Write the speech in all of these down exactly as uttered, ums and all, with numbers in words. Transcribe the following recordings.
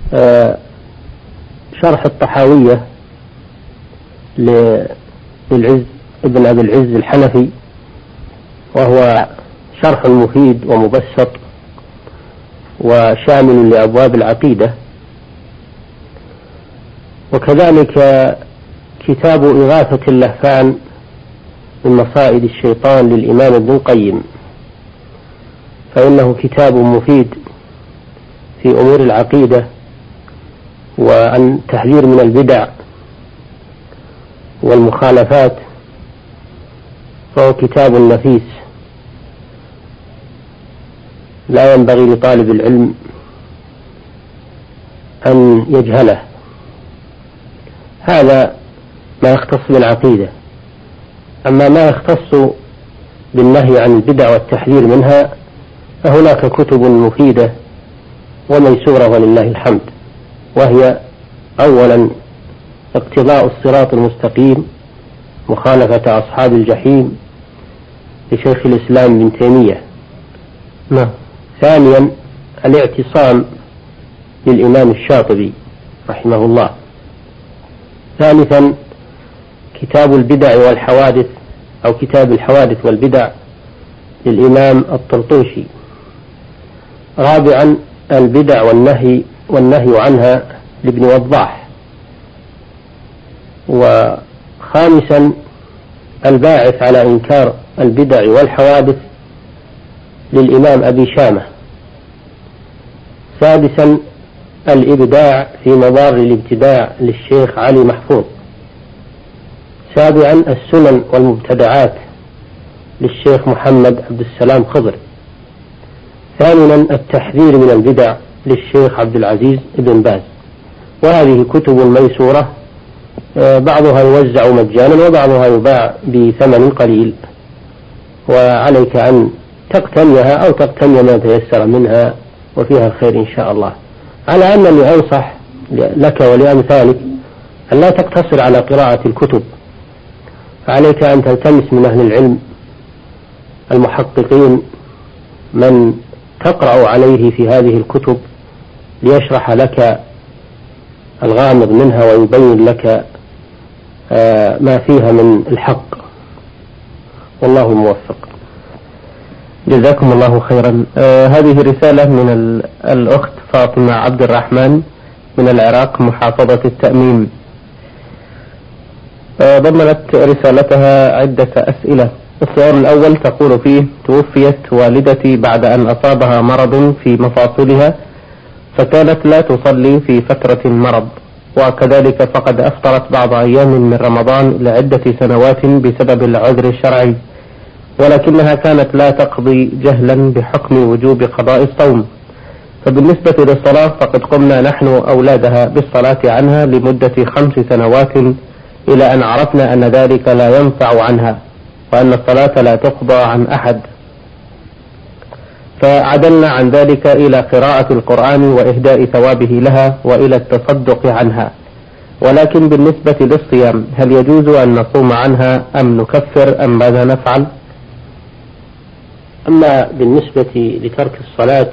شرح الطحاوية للعز ابن أبي العز الحنفي، وهو شرح مفيد ومبسط وشامل لأبواب العقيدة. وكذلك كتاب إغاثة اللهفان من مصائد الشيطان للإمام ابن القيم، فإنه كتاب مفيد في أمور العقيدة وعن تحذير من البدع والمخالفات، فهو كتاب نفيس لا ينبغي لطالب العلم أن يجهله. هذا ما يختص بالعقيدة. أما ما يختص بالنهي عن البدع والتحذير منها فهناك كتب مفيدة وميسورة ولله الحمد، وهي أولا اقتضاء الصراط المستقيم مخالفة أصحاب الجحيم لشيخ الإسلام ابن تيمية. نعم. ثانيا الاعتصام للإمام الشاطبي رحمه الله. ثالثا كتاب البدع والحوادث أو كتاب الحوادث والبدع للإمام الطرطوشي. رابعا البدع والنهي والنهي عنها لابن وضاح. وخامسا الباعث على إنكار البدع والحوادث للإمام أبي شامة. سادسا الإبداع في مضار الابتداع للشيخ علي محفوظ. سابعا السنن والمبتدعات للشيخ محمد عبد السلام خضر. ثامنا التحذير من البدع للشيخ عبد العزيز بن باز. وهذه كتب ميسورة، بعضها يوزع مجانا وبعضها يباع بثمن قليل، وعليك أن تقتنيها أو تقتني ما تيسر منها وفيها الخير إن شاء الله. على أنني أنصح لك ولأمثالك أن لا تقتصر على قراءة الكتب، فعليك أن تلتمس من أهل العلم المحققين من تقرأ عليه في هذه الكتب ليشرح لك الغامض منها ويبين لك ما فيها من الحق، والله الموفق. جزاكم الله خيرا. آه هذه رسالة من الأخت فاطمة عبد الرحمن من العراق محافظة التأميم. آه ضمنت رسالتها عدة أسئلة. السؤال الأول تقول فيه: توفيت والدتي بعد أن أصابها مرض في مفاصلها، فكانت لا تصلي في فترة المرض، وكذلك فقد أفطرت بعض أيام من رمضان لعدة سنوات بسبب العذر الشرعي، ولكنها كانت لا تقضي جهلا بحكم وجوب قضاء الصوم. فبالنسبة للصلاة فقد قمنا نحن أولادها بالصلاة عنها لمدة خمس سنوات إلى أن عرفنا أن ذلك لا ينفع عنها، وأن الصلاة لا تقضى عن أحد، فعدلنا عن ذلك إلى قراءة القرآن وإهداء ثوابه لها وإلى التصدق عنها. ولكن بالنسبة للصيام هل يجوز أن نصوم عنها أم نكفر أم ماذا نفعل؟ أما بالنسبة لترك الصلاة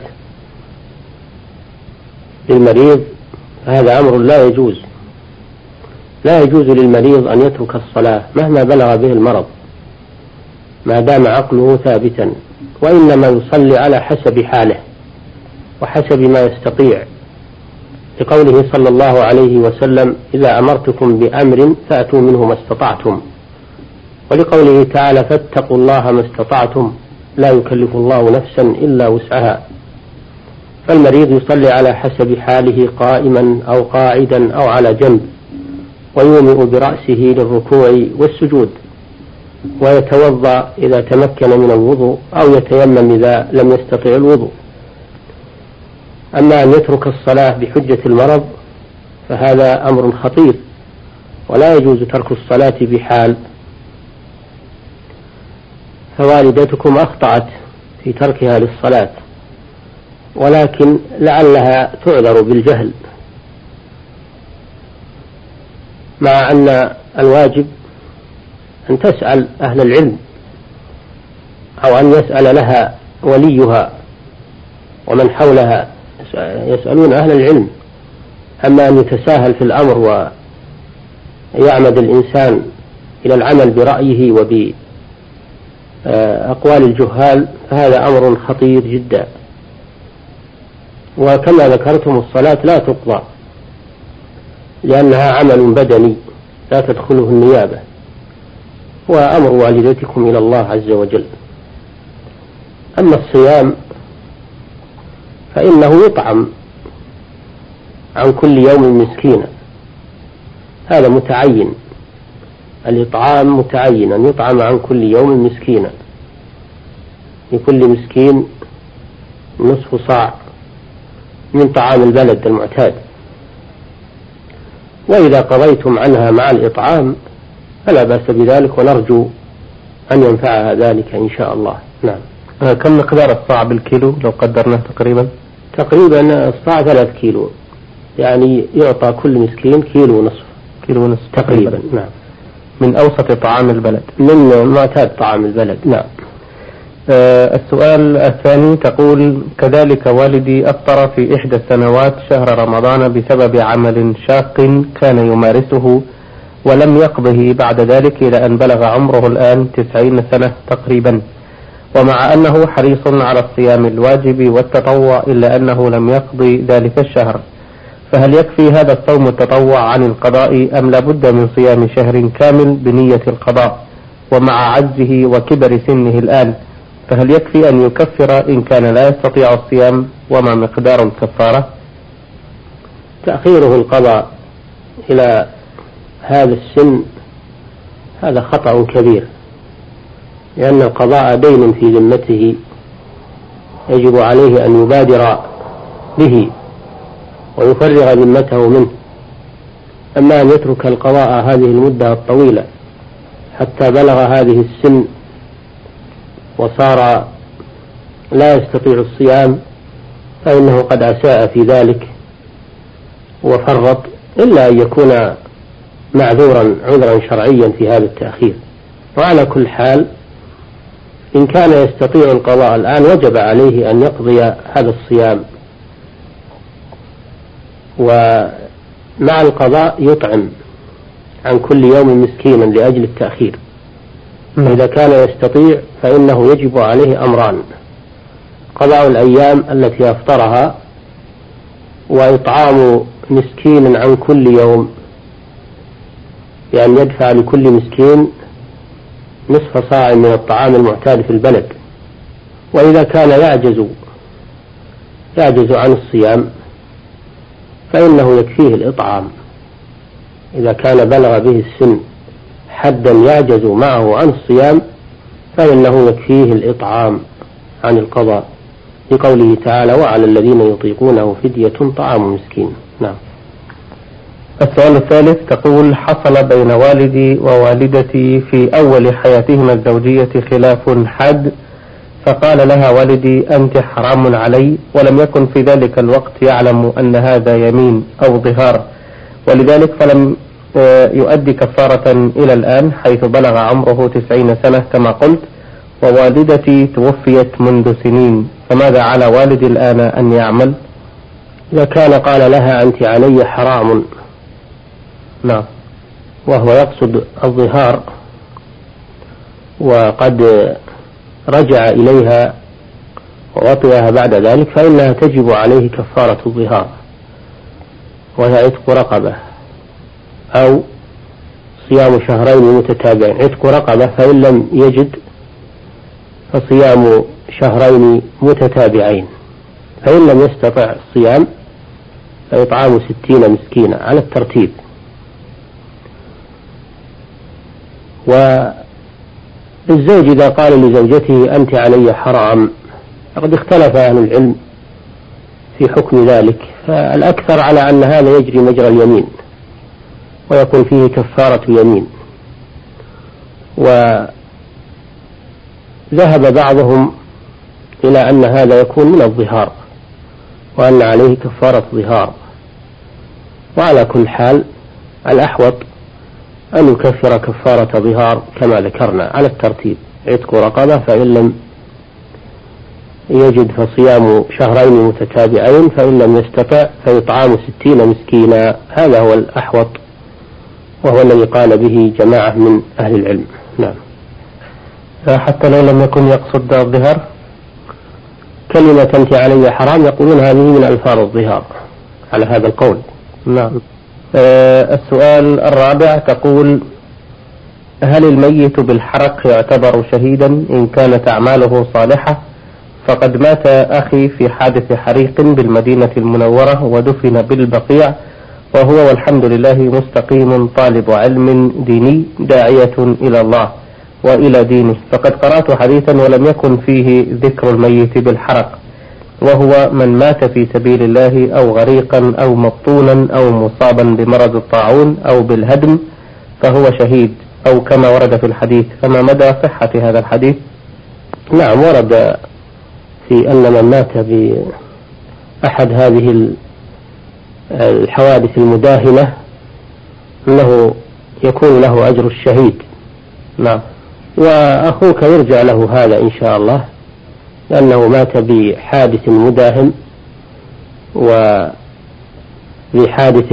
للمريض هذا أمر لا يجوز. لا يجوز للمريض أن يترك الصلاة مهما بلغ به المرض ما دام عقله ثابتا، وإنما يصلي على حسب حاله وحسب ما يستطيع، لقوله صلى الله عليه وسلم: إذا أمرتكم بأمر فأتوا منه ما استطعتم، ولقوله تعالى: فاتقوا الله ما استطعتم لا يكلف الله نفسا إلا وسعها. فالمريض يصلي على حسب حاله قائما أو قاعدا أو على جنب، ويومئ برأسه للركوع والسجود، ويتوضأ إذا تمكن من الوضوء أو يتيمم إذا لم يستطع الوضوء. أما أن يترك الصلاة بحجة المرض فهذا أمر خطير، ولا يجوز ترك الصلاة بحال. فوالدتكم أخطأت في تركها للصلاة، ولكن لعلها تعذر بالجهل، مع أن الواجب أن تسأل أهل العلم أو أن يسأل لها وليها ومن حولها، يسألون أهل العلم أما أن يتساهل في الأمر ويعمد الإنسان إلى العمل برأيه وبأقوال الجهال فهذا أمر خطير جدا. وكما ذكرتم الصلاة لا تقضى لأنها عمل بدني لا تدخله النيابة، وأمر والدتكم إلى الله عز وجل. أما الصيام فإنه يطعم عن كل يوم مسكينا، هذا متعين، الإطعام متعين أن يطعم عن كل يوم مسكينا، لكل مسكين نصف صاع من طعام البلد المعتاد. وإذا قضيتم عنها مع الإطعام فلا بأس بذلك، ونرجو أن ينفعها ذلك إن شاء الله. نعم. كم مقدار الصاع بالكيلو لو قدرناه تقريبا؟ تقريبا الصاع ثلاث كيلو، يعني يعطى كل مسكين كيلو ونصف. كيلو ونصف تقريبا. تقريبا. نعم. من أوسط طعام البلد، من معتاد طعام البلد. نعم. آه السؤال الثاني تقول: كذلك والدي أفطر في إحدى السنوات شهر رمضان بسبب عمل شاق كان يمارسه ولم يقضه بعد ذلك إلى أن بلغ عمره الآن تسعين سنة تقريبا، ومع أنه حريص على الصيام الواجب والتطوع إلا أنه لم يقضي ذلك الشهر، فهل يكفي هذا الصوم التطوع عن القضاء أم لابد من صيام شهر كامل بنية القضاء؟ ومع عجزه وكبر سنه الآن فهل يكفي أن يكفر إن كان لا يستطيع الصيام؟ وما مقدار الكفارة؟ تأخيره القضاء إلى هذا السن هذا خطأ كبير، لأن القضاء دين في ذمته يجب عليه أن يبادر به ويفرغ ذمته منه. أما أن يترك القضاء هذه المدة الطويلة حتى بلغ هذه السن وصار لا يستطيع الصيام فإنه قد أساء في ذلك وفرط، إلا أن يكون معذورا عذرا شرعيا في هذا التأخير. وعلى كل حال إن كان يستطيع القضاء الآن وجب عليه أن يقضي هذا الصيام، ومع القضاء يطعم عن كل يوم مسكينا لأجل التأخير. إذا كان يستطيع فإنه يجب عليه أمران: قضاء الأيام التي أفطرها، وإطعام مسكين عن كل يوم، يعني يدفع لكل مسكين نصف صاع من الطعام المعتاد في البلد. وإذا كان يعجز يعجز عن الصيام فإنه يكفيه الإطعام. إذا كان بلغ به السن حدا يعجز معه عن الصيام فإنه يكفيه الإطعام عن القضاء، لقوله تعالى: وعلى الذين يطيقونه فدية طعام مسكين. نعم. السؤال الثالث تقول: حصل بين والدي ووالدتي في أول حياتهما الزوجية خلاف حاد، فقال لها والدي: أنت حرام علي، ولم يكن في ذلك الوقت يعلم أن هذا يمين أو ظهار، ولذلك فلم يؤدي كفارة إلى الآن حيث بلغ عمره تسعين سنة كما قلت، ووالدتي توفيت منذ سنين، فماذا على والدي الآن أن يعمل؟ إذا كان قال لها أنت علي حرام، نعم، وهو يقصد الظهار، وقد رجع إليها ووطئها بعد ذلك، فإنها تجب عليه كفارة الظهار، وهي عتق رقبة أو صيام شهرين متتابعين. عتق رقبة فإن لم يجد فصيام شهرين متتابعين، فإن لم يستطع الصيام فإطعام ستين مسكينا على الترتيب. والزوج إذا قال لزوجته أنت علي حرام فقد اختلف أهل العلم في حكم ذلك، فالأكثر على أن هذا يجري مجرى اليمين ويكون فيه كفارة يمين، وذهب بعضهم إلى أن هذا يكون من الظهار وأن عليه كفارة ظهار. وعلى كل حال الأحوط أن يكفر كفارة ظهار كما ذكرنا على الترتيب: عتق رقبة فإن لم يجد فصيام شهرين متتابعين، فإن لم يستطع فيطعام ستين مسكينا. هذا هو الأحوط، وهو الذي قال به جماعة من أهل العلم. نعم. حتى لو لم يكن يقصد الظهار، كلمة أنت علي حرام يقولون هذه من ألفاظ الظهار على هذا القول. نعم. أه السؤال الرابع تقول: هل الميت بالحرق يعتبر شهيدا إن كانت أعماله صالحة؟ فقد مات أخي في حادث حريق بالمدينة المنورة ودفن بالبقيع، وهو والحمد لله مستقيم طالب علم ديني داعية إلى الله وإلى دينه، فقد قرأت حديثا ولم يكن فيه ذكر الميت بالحرق، وهو من مات في سبيل الله أو غريقا أو مبطونا أو مصابا بمرض الطاعون أو بالهدم فهو شهيد، أو كما ورد في الحديث، فما مدى صحة هذا الحديث؟ نعم، ورد في أن من مات بأحد هذه الحوادث المداهنة أنه يكون له أجر الشهيد. نعم. وأخوك يرجع له هذا إن شاء الله، لأنه مات بحادث مداهم وبحادث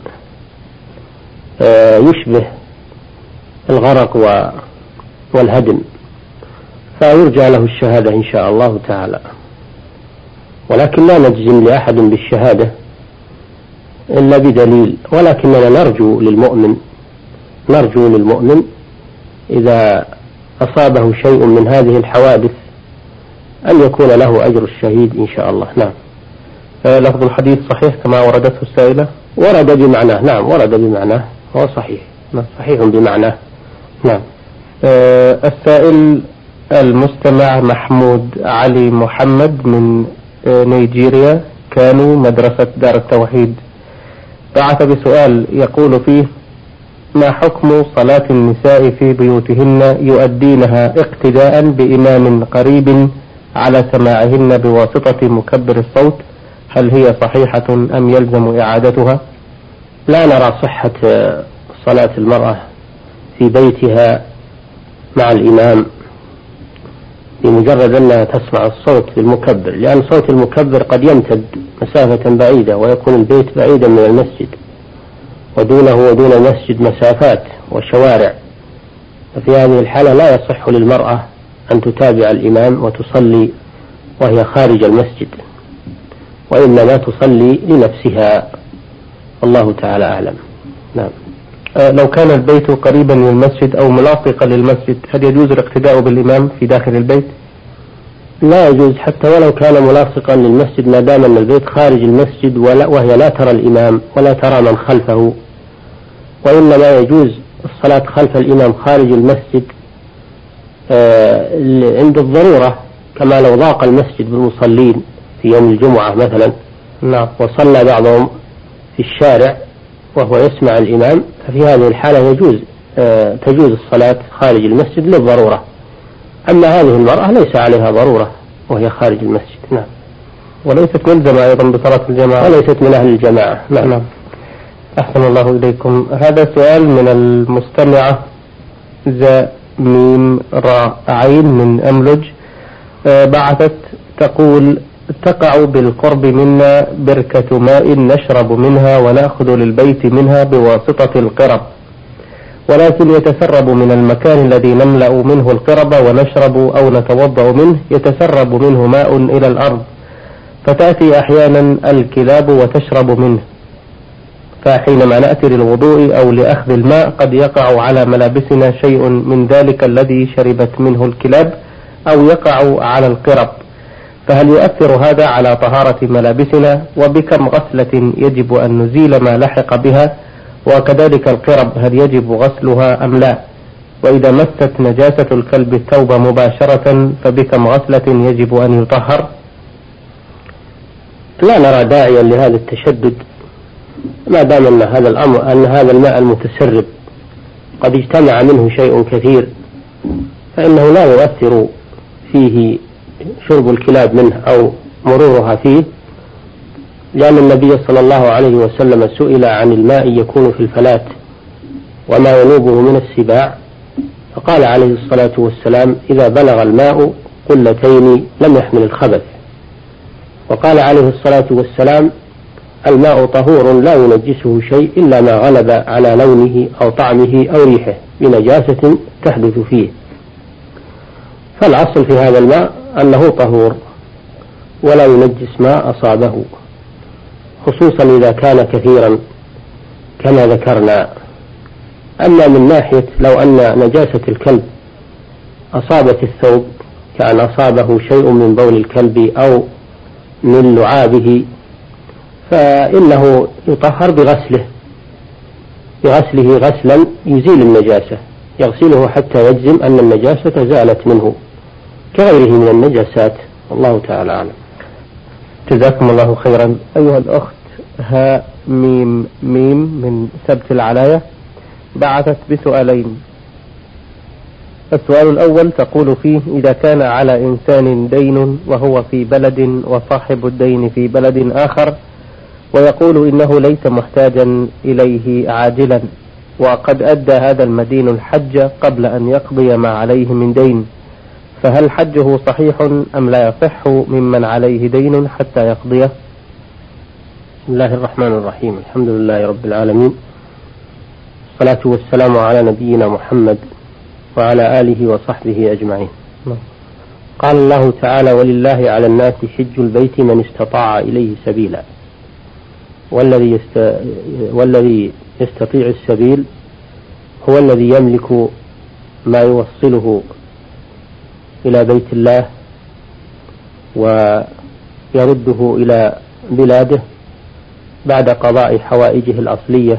يشبه الغرق والهدم، فيرجع له الشهادة إن شاء الله تعالى. ولكن لا نجزم لأحد بالشهادة إلا بدليل، ولكننا نرجو للمؤمن نرجو للمؤمن إذا أصابه شيء من هذه الحوادث أن يكون له أجر الشهيد إن شاء الله. نعم. لفظ الحديث صحيح كما وردته السائلة؟ ورد بمعناه. نعم، ورد بمعناه، هو صحيح. نعم، صحيح بمعناه. نعم. أه السائل المستمع محمود علي محمد من نيجيريا، كانوا مدرسة دار التوحيد، بعث بسؤال يقول فيه: ما حكم صلاة النساء في بيوتهن يؤدينها اقتداء بإمام قريب على سماعهن بواسطة مكبر الصوت؟ هل هي صحيحة أم يلزم إعادتها؟ لا نرى صحة صلاة المرأة في بيتها مع الإمام بمجرد أنها تسمع الصوت بالمكبر، لأن صوت المكبر قد يمتد مسافة بعيدة ويكون البيت بعيدا من المسجد، ودونه ودون المسجد مسافات وشوارع، ففي هذه الحالة لا يصح للمرأة أن تتابع الإمام وتصلي وهي خارج المسجد، وإنما تصلي لنفسها، الله تعالى أعلم. نعم. لو كان البيت قريبا من المسجد أو ملاصقا للمسجد هل يجوز الاقتداء بالإمام في داخل البيت؟ لا يجوز، حتى ولو كان ملاصقا للمسجد، ما دام أن البيت خارج المسجد وهي لا ترى الإمام ولا ترى من خلفه، وإنما يجوز الصلاة خلف الإمام خارج المسجد عند الضرورة، كما لو ضاق المسجد بالمصلين في يوم الجمعة مثلا. نعم. وصلى بعضهم في الشارع وهو يسمع الإمام، ففي هذه الحالة يجوز آه تجوز الصلاة خارج المسجد للضرورة. أما هذه المرأة ليس عليها ضرورة وهي خارج المسجد. نعم. وليست ملزمة أيضا بصلاة الجماعة. وليست من أهل الجماعة. نعم. نعم. أحسن الله إليكم. هذا سؤال من المستمعة ز ميم راء عين من أملج، آه بعثت تقول: تقع بالقرب منا بركة ماء نشرب منها ونأخذ للبيت منها بواسطة القرب، ولكن يتسرب من المكان الذي نملأ منه القرب ونشرب أو نتوضأ منه يتسرب منه ماء إلى الأرض، فتأتي أحيانا الكلاب وتشرب منه، فحينما نأتي للوضوء أو لأخذ الماء قد يقع على ملابسنا شيء من ذلك الذي شربت منه الكلاب أو يقع على القرب، فهل يؤثر هذا على طهارة ملابسنا؟ وبكم غسلة يجب أن نزيل ما لحق بها؟ وكذلك القرب هل يجب غسلها أم لا؟ وإذا مست نجاسة الكلب الثوب مباشرة فبكم غسلة يجب أن يطهر؟ لا نرى داعيا لهذا التشدد، ما دام أن هذا الأمر أن هذا الماء المتسرب قد اجتمع منه شيء كثير فإنه لا يؤثر فيه شرب الكلاب منه أو مرورها فيه، لأن النبي صلى الله عليه وسلم سئل عن الماء يكون في الفلاة وما ينوبه من السباع، فقال عليه الصلاة والسلام: إذا بلغ الماء قلتين لم يحمل الخبث. وقال عليه الصلاة والسلام: الماء طهور لا ينجسه شيء إلا ما غلب على لونه أو طعمه أو ريحه بنجاسة تحدث فيه. فالأصل في هذا الماء أنه طهور ولا ينجس ما أصابه، خصوصا إذا كان كثيرا كما ذكرنا. أما من ناحية لو أن نجاسة الكلب أصابت الثوب، كأن أصابه شيء من بول الكلب أو من لعابه، فإنه يطهر بغسله بغسله غسلا يزيل النجاسة، يغسله حتى يجزم أن النجاسة زالت منه كغيره من النجاسات. الله تعالى أعلم. جزاكم الله خيرا. أيها الأخت ها ميم ميم من سبت العلاية بعثت بسؤالين. السؤال الأول تقول فيه: إذا كان على إنسان دين وهو في بلد وصاحب الدين في بلد آخر، ويقول إنه ليس محتاجا إليه عاجلا، وقد أدى هذا المدين الحج قبل أن يقضي ما عليه من دين، فهل حجه صحيح أم لا يصح ممن عليه دين حتى يقضيه؟ بسم الله الرحمن الرحيم. الحمد لله رب العالمين، الصلاة والسلام على نبينا محمد وعلى آله وصحبه أجمعين. قال الله تعالى: ولله على الناس حج البيت من استطاع إليه سبيلا. والذي يست... والذي يستطيع السبيل هو الذي يملك ما يوصله إلى بيت الله ويرده إلى بلاده بعد قضاء حوائجه الأصلية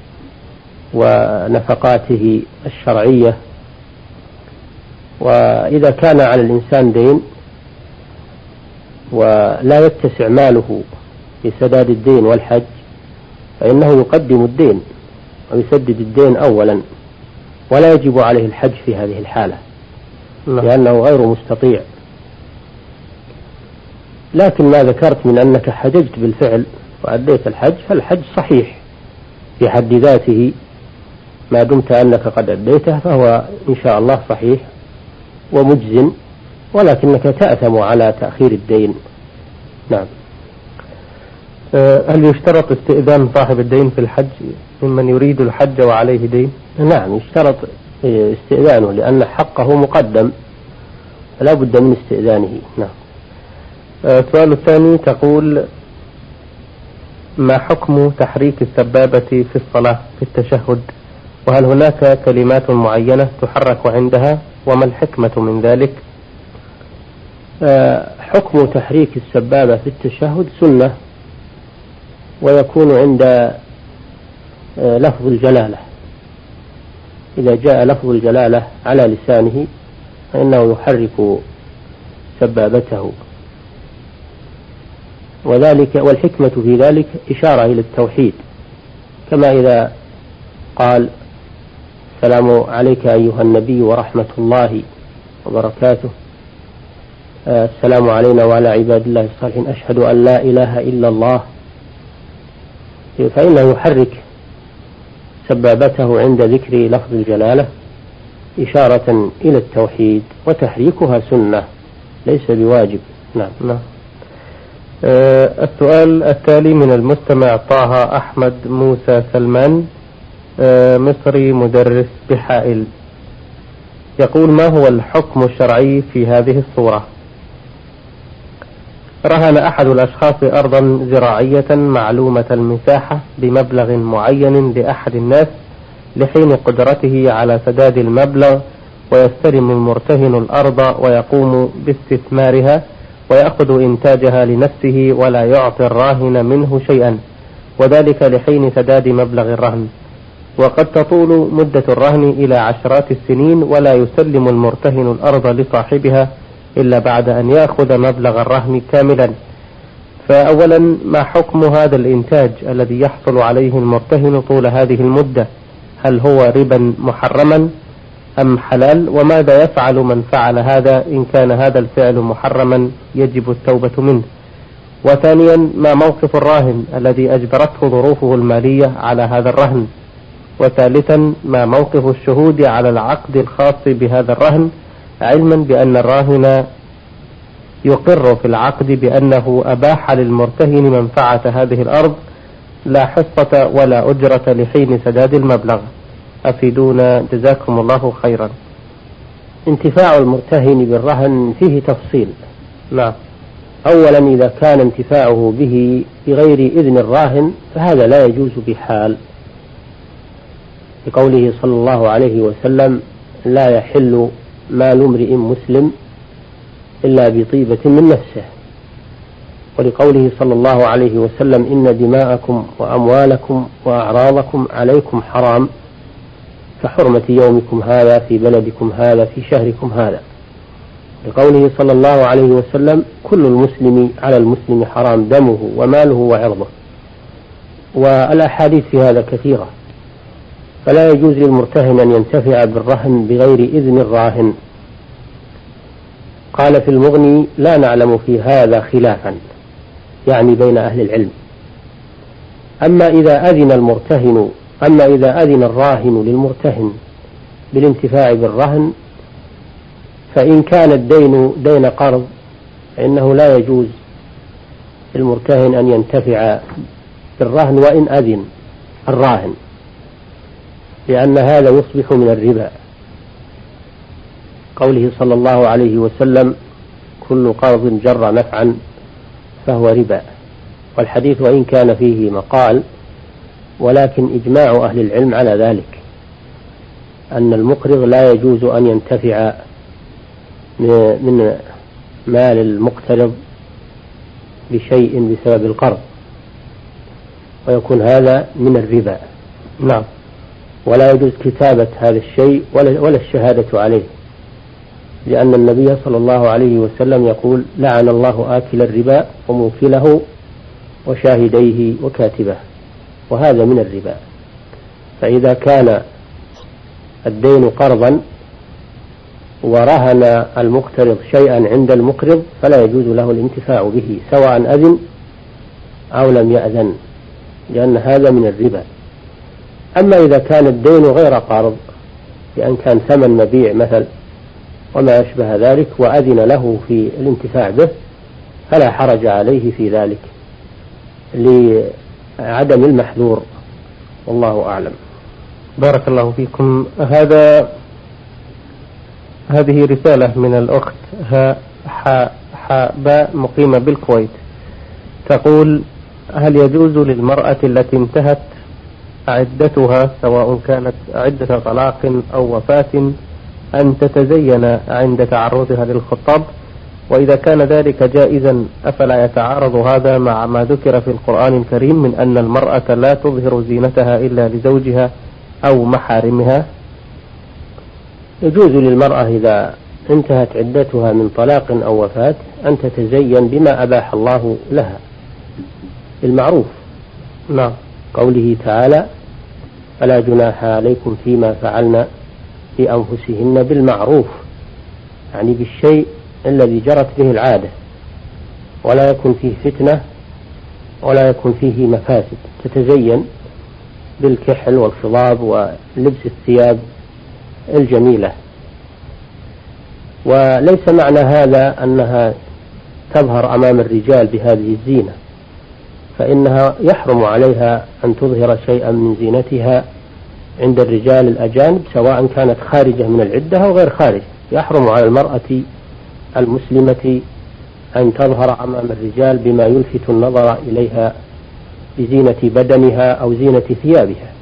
ونفقاته الشرعية. وإذا كان على الإنسان دين ولا يتسع ماله لسداد الدين والحج، فإنه يقدم الدين ويسدد الدين أولا، ولا يجب عليه الحج في هذه الحالة لأنه غير مستطيع. لكن ما ذكرت من أنك حججت بالفعل وأديت الحج، فالحج صحيح في حد ذاته ما دمت أنك قد أديته، فهو إن شاء الله صحيح ومجزٍ، ولكنك تأثم على تأخير الدين. نعم. هل يشترط استئذان صاحب الدين في الحج ممن يريد الحج وعليه دين؟ نعم، يشترط استئذانه لأن حقه مقدم، فلا بد من استئذانه. نعم. السؤال الثاني تقول: ما حكم تحريك السبابة في الصلاة في التشهد؟ وهل هناك كلمات معينة تحرك عندها؟ وما الحكمة من ذلك؟ حكم تحريك السبابة في التشهد سنة، ويكون عند لفظ الجلالة. إذا جاء لفظ الجلالة على لسانه فإنه يحرك سبابته، وذلك والحكمة في ذلك إشارة إلى التوحيد، كما إذا قال: السلام عليك أيها النبي ورحمة الله وبركاته، السلام علينا وعلى عباد الله الصالحين، أشهد أن لا إله إلا الله، فإنه يحرك سبابته عند ذكر لفظ الجلالة إشارة إلى التوحيد، وتحريكها سنة ليس بواجب. نعم. نعم. أه السؤال التالي من المستمع طه أحمد موسى سلمان، أه مصري مدرس بحائل، يقول: ما هو الحكم الشرعي في هذه الصورة؟ رهن أحد الأشخاص أرضا زراعية معلومة المساحة بمبلغ معين لأحد الناس لحين قدرته على سداد المبلغ، ويستلم المرتهن الأرض ويقوم باستثمارها ويأخذ إنتاجها لنفسه ولا يعطي الراهن منه شيئا، وذلك لحين سداد مبلغ الرهن. وقد تطول مدة الرهن إلى عشرات السنين، ولا يسلم المرتهن الأرض لصاحبها إلا بعد أن يأخذ مبلغ الرهن كاملا. فأولا، ما حكم هذا الإنتاج الذي يحصل عليه المرتهن طول هذه المدة؟ هل هو ربا محرما أم حلال؟ وماذا يفعل من فعل هذا إن كان هذا الفعل محرما يجب التوبة منه؟ وثانيا، ما موقف الراهن الذي أجبرته ظروفه المالية على هذا الرهن؟ وثالثا، ما موقف الشهود على العقد الخاص بهذا الرهن، علما بأن الراهن يقر في العقد بأنه أباح للمرتهن منفعة هذه الأرض لا حصة ولا أجرة لحين سداد المبلغ؟ أفيدونا جزاكم الله خيرا. انتفاع المرتهن بالرهن فيه تفصيل. نعم. أولا إذا كان انتفاعه به بغير إذن الراهن فهذا لا يجوز بحال، لقوله صلى الله عليه وسلم: لا يحل مال امرئ مسلم إلا بطيبة من نفسه. ولقوله صلى الله عليه وسلم: إن دماءكم وأموالكم وأعراضكم عليكم حرام كحرمة يومكم هذا في بلدكم هذا في شهركم هذا. لقوله صلى الله عليه وسلم: كل المسلم على المسلم حرام دمه وماله وعرضه. والأحاديث في هذا كثيرة، فلا يجوز للمرتهن أن ينتفع بالرهن بغير إذن الراهن. قال في المغني: لا نعلم في هذا خلافا، يعني بين أهل العلم. أما إذا أذن المرتهن أما إذا أذن الراهن للمرتهن بالانتفاع بالرهن، فإن كان الدين دين قرض فإنه لا يجوز للمرتهن أن ينتفع بالرهن وإن أذن الراهن، لأن هذا يصبح من الربا. قوله صلى الله عليه وسلم: كل قرض جر نفعا فهو ربا. والحديث وإن كان فيه مقال، ولكن إجماع أهل العلم على ذلك، أن المقرض لا يجوز أن ينتفع من مال المقترض بشيء بسبب القرض، ويكون هذا من الربا. نعم. ولا يجوز كتابة هذا الشيء ولا الشهادة عليه، لأن النبي صلى الله عليه وسلم يقول: لعن الله آكل الربا وموكله وشاهديه وكاتبه، وهذا من الربا. فإذا كان الدين قرضا ورهن المقترض شيئا عند المقرض فلا يجوز له الانتفاع به سواء أذن أو لم يأذن، لأن هذا من الربا. أما إذا كان الدين غير قرض، لأن كان ثمن مبيع مثل وما أشبه ذلك وأذن له في الانتفاع به، فلا حرج عليه في ذلك لعدم المحذور، والله أعلم. بارك الله فيكم. هذا هذه رسالة من الأخت ها حاء حاء باء مقيمة بالكويت، تقول: هل يجوز للمرأة التي انتهت عدتها سواء كانت عدة طلاق أو وفاة أن تتزين عند تعرضها للخطاب؟ وإذا كان ذلك جائزا أفلا يتعارض هذا مع ما ذكر في القرآن الكريم من أن المرأة لا تظهر زينتها إلا لزوجها أو محارمها؟ يجوز للمرأة إذا انتهت عدتها من طلاق أو وفاة أن تتزين بما أباح الله لها بالمعروف. نعم. قوله تعالى: فلا جناح عليكم فيما فعلنا في أنفسهن بالمعروف، يعني بالشيء الذي جرت به العادة، ولا يكون فيه فتنة ولا يكون فيه مفاسد. تتزين بالكحل والخضاب ولبس الثياب الجميلة. وليس معنى هذا أنها تظهر أمام الرجال بهذه الزينة، فإنها يحرم عليها أن تظهر شيئا من زينتها عند الرجال الأجانب سواء كانت خارجة من العدة أو غير خارجة. يحرم على المرأة المسلمة أن تظهر أمام الرجال بما يلفت النظر إليها بزينة بدنها أو زينة ثيابها.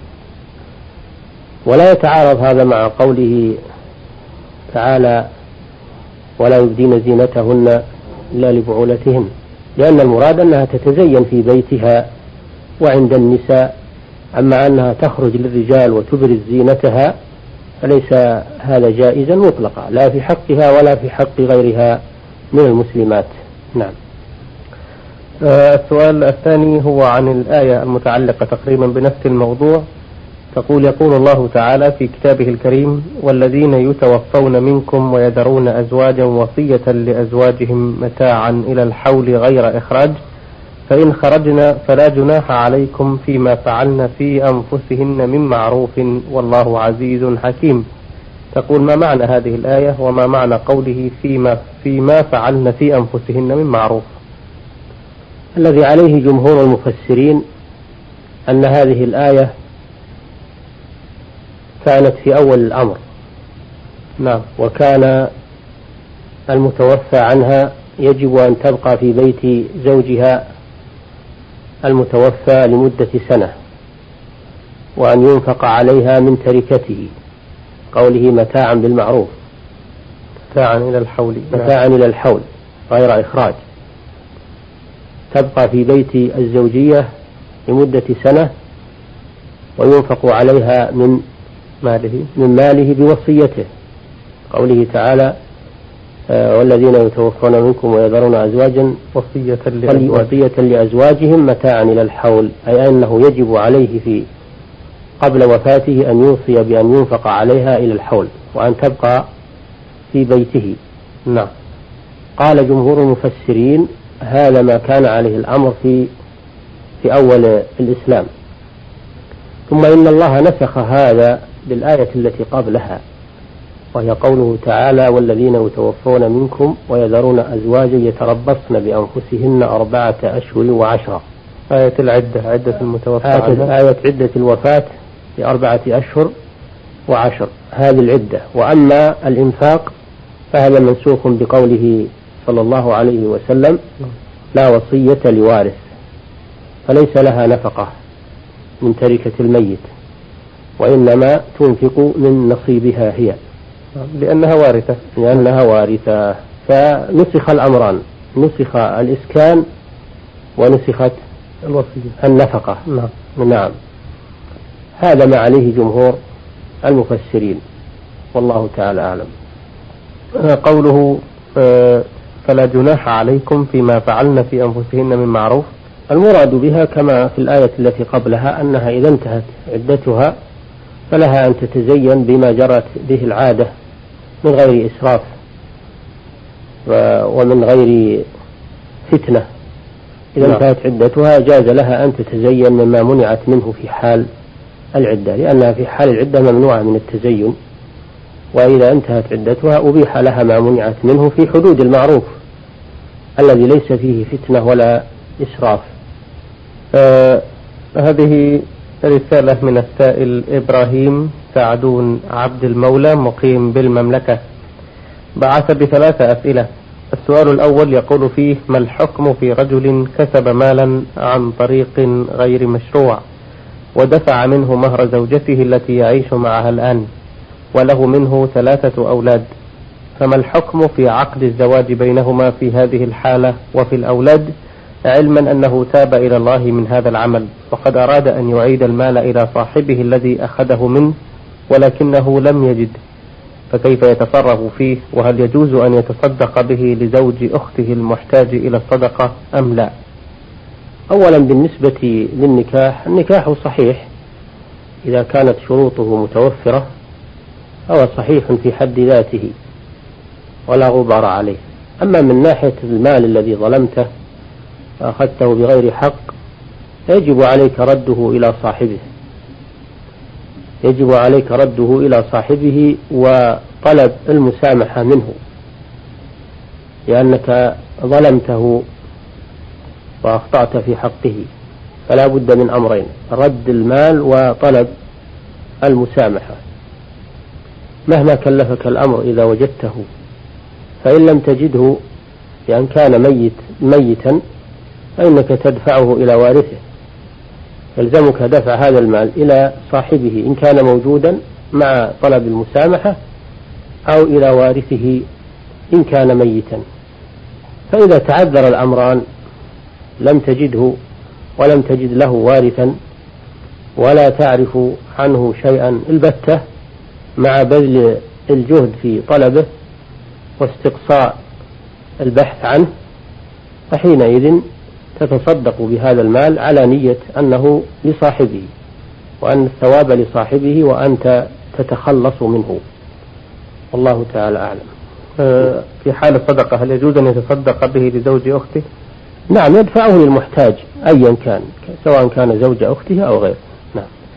ولا يتعارض هذا مع قوله تعالى: ولا يبدين زينتهن إلا لبعولتهن، لأن المراد أنها تتزين في بيتها وعند النساء. أما أنها تخرج للرجال وتبرز زينتها فليس هذا جائزا مطلقا، لا في حقها ولا في حق غيرها من المسلمات. نعم. آه السؤال الثاني هو عن الآية المتعلقة تقريبا بنفس الموضوع. تقول: يقول الله تعالى في كتابه الكريم: والذين يتوفون منكم ويذرون أزواجا وصية لأزواجهم متاعا إلى الحول غير إخراج، فإن خرجنا فلا جناح عليكم فيما فعلن في أنفسهن من معروف والله عزيز حكيم. تقول: ما معنى هذه الآية وما معنى قوله فيما, فيما فعلن في أنفسهن من معروف؟ الذي عليه جمهور المفسرين أن هذه الآية كانت في أول الأمر. نعم. وكان المتوفى عنها يجب أن تبقى في بيت زوجها المتوفى لمدة سنة، وأن ينفق عليها من تركته، قوله متاعا بالمعروف، متاعا إلى الحول، متاعا إلى الحول غير إخراج. تبقى في بيت الزوجية لمدة سنة، وينفق عليها من ماله من ماله بوصيته، قوله تعالى: والذين يتوفون منكم ويذرون أزواجا وصية وصية لأزواجهم متاعا إلى الحول، أي أنه يجب عليه في قبل وفاته أن يوصي بأن ينفق عليها إلى الحول وأن تبقى في بيته. نعم. قال جمهور المفسرين: هذا ما كان عليه الأمر في في أول الإسلام، ثم إن الله نسخ هذا بالآية التي قبلها، وهي قوله تعالى: والذين يتوفون منكم ويذرون أزواجا يتربصن بأنفسهن أربعة أشهر وعشرة. آية العدة، عدة المتوفى عنها. آية عدة الوفاة لأربعة أشهر وعشر، هذه العدة. وأما الإنفاق فهذا منسوخ بقوله صلى الله عليه وسلم: لا وصية لوارث، فليس لها نفقة من تركة الميت، وإنما تنفق من نصيبها هي، لأنها وارثة لأنها وارثة. فنسخ الأمران، نسخ الإسكان ونسخت الوصية النفقة. نعم. نعم. هذا ما عليه جمهور المفسرين، والله تعالى أعلم. قوله فلا جناح عليكم فيما فعلن في أنفسهن من معروف، المراد بها كما في الآية التي قبلها أنها إذا انتهت عدتها فلها أن تتزين بما جرت به العادة من غير إسراف ومن غير فتنة. إذا نعم. انتهت عدتها جاز لها أن تتزين مما منعت منه في حال العدة، لأنها في حال العدة ممنوعة من التزين، وإذا انتهت عدتها أبيح لها ما منعت منه في حدود المعروف الذي ليس فيه فتنة ولا إسراف. آه هذه رسالة من السائل إبراهيم سعدون عبد المولى مقيم بالمملكة، بعث بثلاثة أسئلة. السؤال الأول يقول فيه: ما الحكم في رجل كسب مالا عن طريق غير مشروع ودفع منه مهر زوجته التي يعيش معها الآن، وله منه ثلاثة أولاد، فما الحكم في عقد الزواج بينهما في هذه الحالة وفي الأولاد، علما أنه تاب إلى الله من هذا العمل وقد أراد أن يعيد المال إلى صاحبه الذي أخذه منه ولكنه لم يجد، فكيف يتصرف فيه؟ وهل يجوز أن يتصدق به لزوج أخته المحتاج إلى الصدقة أم لا؟ أولا بالنسبة للنكاح، النكاح صحيح إذا كانت شروطه متوفرة، هو صحيح في حد ذاته ولا غبار عليه. أما من ناحية المال الذي ظلمته فأخذته بغير حق يجب عليك رده إلى صاحبه، يجب عليك رده إلى صاحبه وطلب المسامحة منه، لأنك ظلمته وأخطأت في حقه، فلا بد من أمرين: رد المال وطلب المسامحة مهما كلفك الأمر إذا وجدته. فإن لم تجده لأن كان ميت ميتا فإنك تدفعه إلى وارثه، يلزمك دفع هذا المال إلى صاحبه إن كان موجودا مع طلب المسامحة، أو إلى وارثه إن كان ميتا. فإذا تعذر الأمران لم تجده ولم تجد له وارثا ولا تعرف عنه شيئا البتة مع بذل الجهد في طلبه واستقصاء البحث عنه، فحينئذ تتصدق بهذا المال على نية أنه لصاحبه وأن الثواب لصاحبه وأنت تتخلص منه، والله تعالى أعلم. في حال الصدقة هل يجوز أن يتصدق به لزوج أخته؟ نعم، يدفعه للمحتاج أيا كان، سواء كان زوج أخته أو غيره. نعم.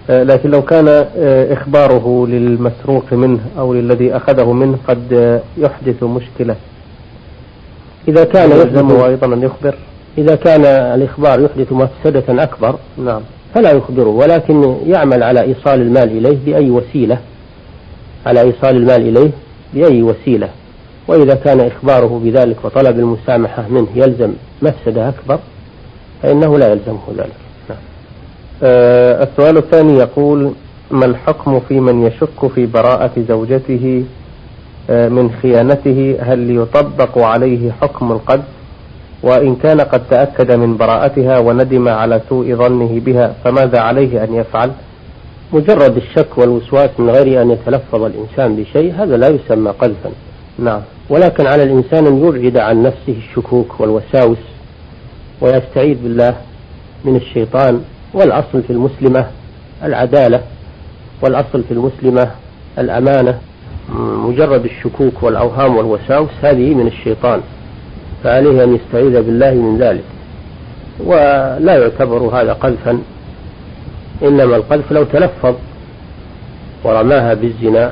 لكن لو كان إخباره للمسروق منه أو للذي أخذه منه قد يحدث مشكلة، إذا كان يلزمه أيضا أن يخبر. إذا كان الإخبار يحدث مفسدة أكبر نعم فلا يخبره، ولكن يعمل على إيصال المال إليه بأي وسيلة، على إيصال المال إليه بأي وسيلة. وإذا كان إخباره بذلك وطلب المسامحة منه يلزم مفسدة أكبر فإنه لا يلزمه ذلك. نعم. أه السؤال الثاني يقول: ما الحكم في من يشك في براءة زوجته من خيانته؟ هل يطبق عليه حكم القذف؟ وإن كان قد تأكد من براءتها وندم على سوء ظنه بها فماذا عليه أن يفعل؟ مجرد الشك والوسواس من غير أن يتلفظ الإنسان بشيء هذا لا يسمى قذفا. نعم. ولكن على الإنسان أن يبعد عن نفسه الشكوك والوساوس ويستعيذ بالله من الشيطان. والأصل في المسلمة العدالة، والأصل في المسلمة الأمانة. مجرد الشكوك والأوهام والوساوس هذه من الشيطان، فعليه أن يستعيذ بالله من ذلك، ولا يعتبر هذا قذفا. إنما القذف لو تلفظ ورماها بالزنا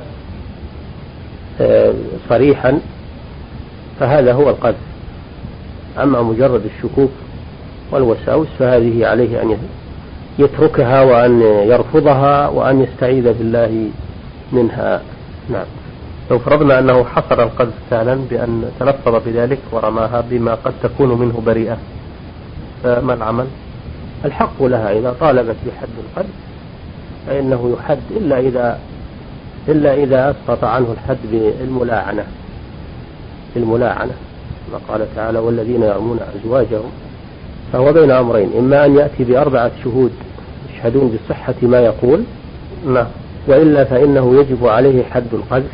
صريحا فهذا هو القذف. أما مجرد الشكوك والوساوس فهذه عليه أن يتركها وأن يرفضها وأن يستعيذ بالله منها. نعم. لو فرضنا أنه حصل القذف فعلا بأن تلفظ بذلك ورماها بما قد تكون منه بريئة، فما العمل؟ الحق لها إذا طالبت بحد القذف فإنه يحد، إلا إذا إلا إذا أسقط عنه الحد بالملاعنة بالملاعنة ما قال تعالى: والذين يرمون أزواجهم. فهو بين أمرين: إما أن يأتي بأربعة شهود يشهدون بصحة ما يقول، لا، وإلا فإنه يجب عليه حد القذف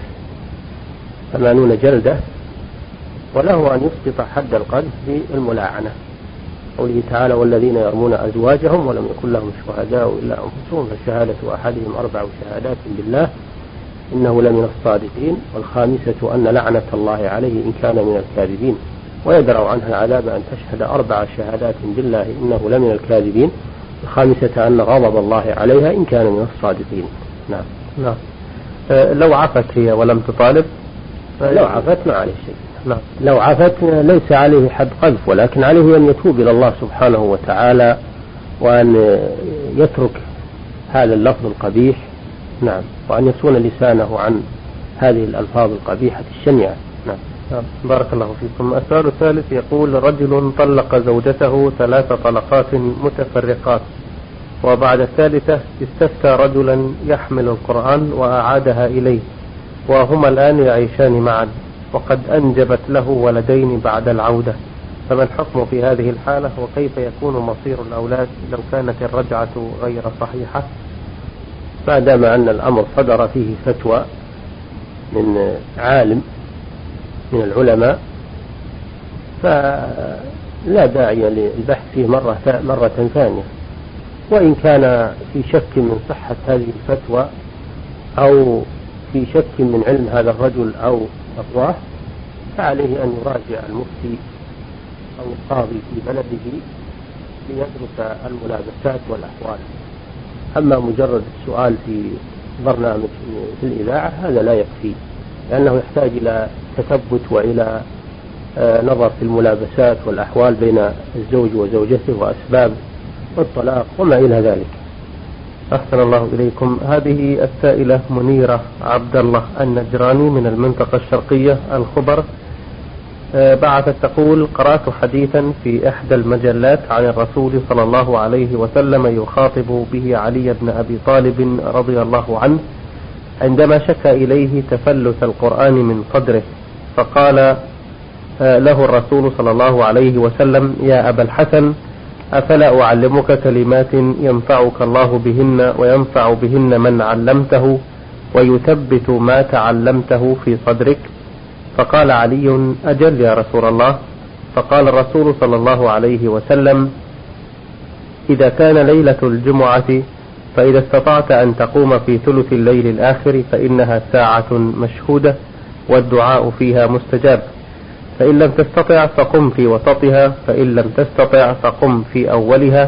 ثمانون جلدة، وله أن يسقط حد القذف بالملاعنة. قوله تعالى: والذين يرمون أزواجهم ولم يكن لهم شهداء إلا أنفسهم فشهادة أحدهم أربع شهادات بالله إنه لمن الصادقين، والخامسة أن لعنة الله عليه إن كان من الكاذبين، ويدرأ عنها العذاب أن تشهد أربع شهادات بالله إنه لمن الكاذبين، الخامسة أن غضب الله عليها إن كان من الصادقين. نعم. نعم. أه لو عفت هي ولم تطالب؟ لو عفت ما عليه شيء. نعم. لو عفت ليس عليه حد قذف، ولكن عليه أن يتوب إلى الله سبحانه وتعالى وأن يترك هذا اللفظ القبيح. نعم. وأن يصون لسانه عن هذه الألفاظ القبيحة الشنيعة. نعم. نعم. بارك الله فيكم. السؤال الثالث يقول: رجل طلق زوجته ثلاث طلقات متفرقات، وبعد الثالثة استفتى رجلا يحمل القرآن وأعادها إليه، وهما الآن يعيشان معا وقد أنجبت له ولدين بعد العودة، فما الحكم في هذه الحالة؟ وكيف يكون مصير الأولاد لو كانت الرجعة غير صحيحة؟ ما دام أن الأمر صدر فيه فتوى من عالم من العلماء فلا داعي للبحث فيه مرة مرة ثانية. وإن كان في شك من صحة هذه الفتوى أو في شك من علم هذا الرجل أو فتواه فعليه أن يراجع المفتي أو القاضي في بلده ليدرس الملابسات والأحوال. أما مجرد السؤال في برنامج في الإذاعة هذا لا يكفي، لأنه يحتاج إلى تثبت وإلى نظر في الملابسات والأحوال بين الزوج وزوجته وأسباب الطلاق وما إلى ذلك. أحسن الله إليكم. هذه السائلة منيرة عبد الله النجراني من المنطقة الشرقية الخبر بعثت تقول: قرأت حديثا في إحدى المجلات عن الرسول صلى الله عليه وسلم يخاطب به علي بن أبي طالب رضي الله عنه عندما شكى إليه تفلت القرآن من صدره، فقال له الرسول صلى الله عليه وسلم: يا أبا الحسن، أفلا أعلمك كلمات ينفعك الله بهن وينفع بهن من علمته ويثبت ما تعلمته في صدرك؟ فقال علي: أجل يا رسول الله. فقال الرسول صلى الله عليه وسلم: إذا كان ليلة الجمعة فإذا استطعت أن تقوم في ثلث الليل الآخر فإنها ساعة مشهودة والدعاء فيها مستجاب، فإن لم تستطع فقم في وسطها، فإن لم تستطع فقم في أولها،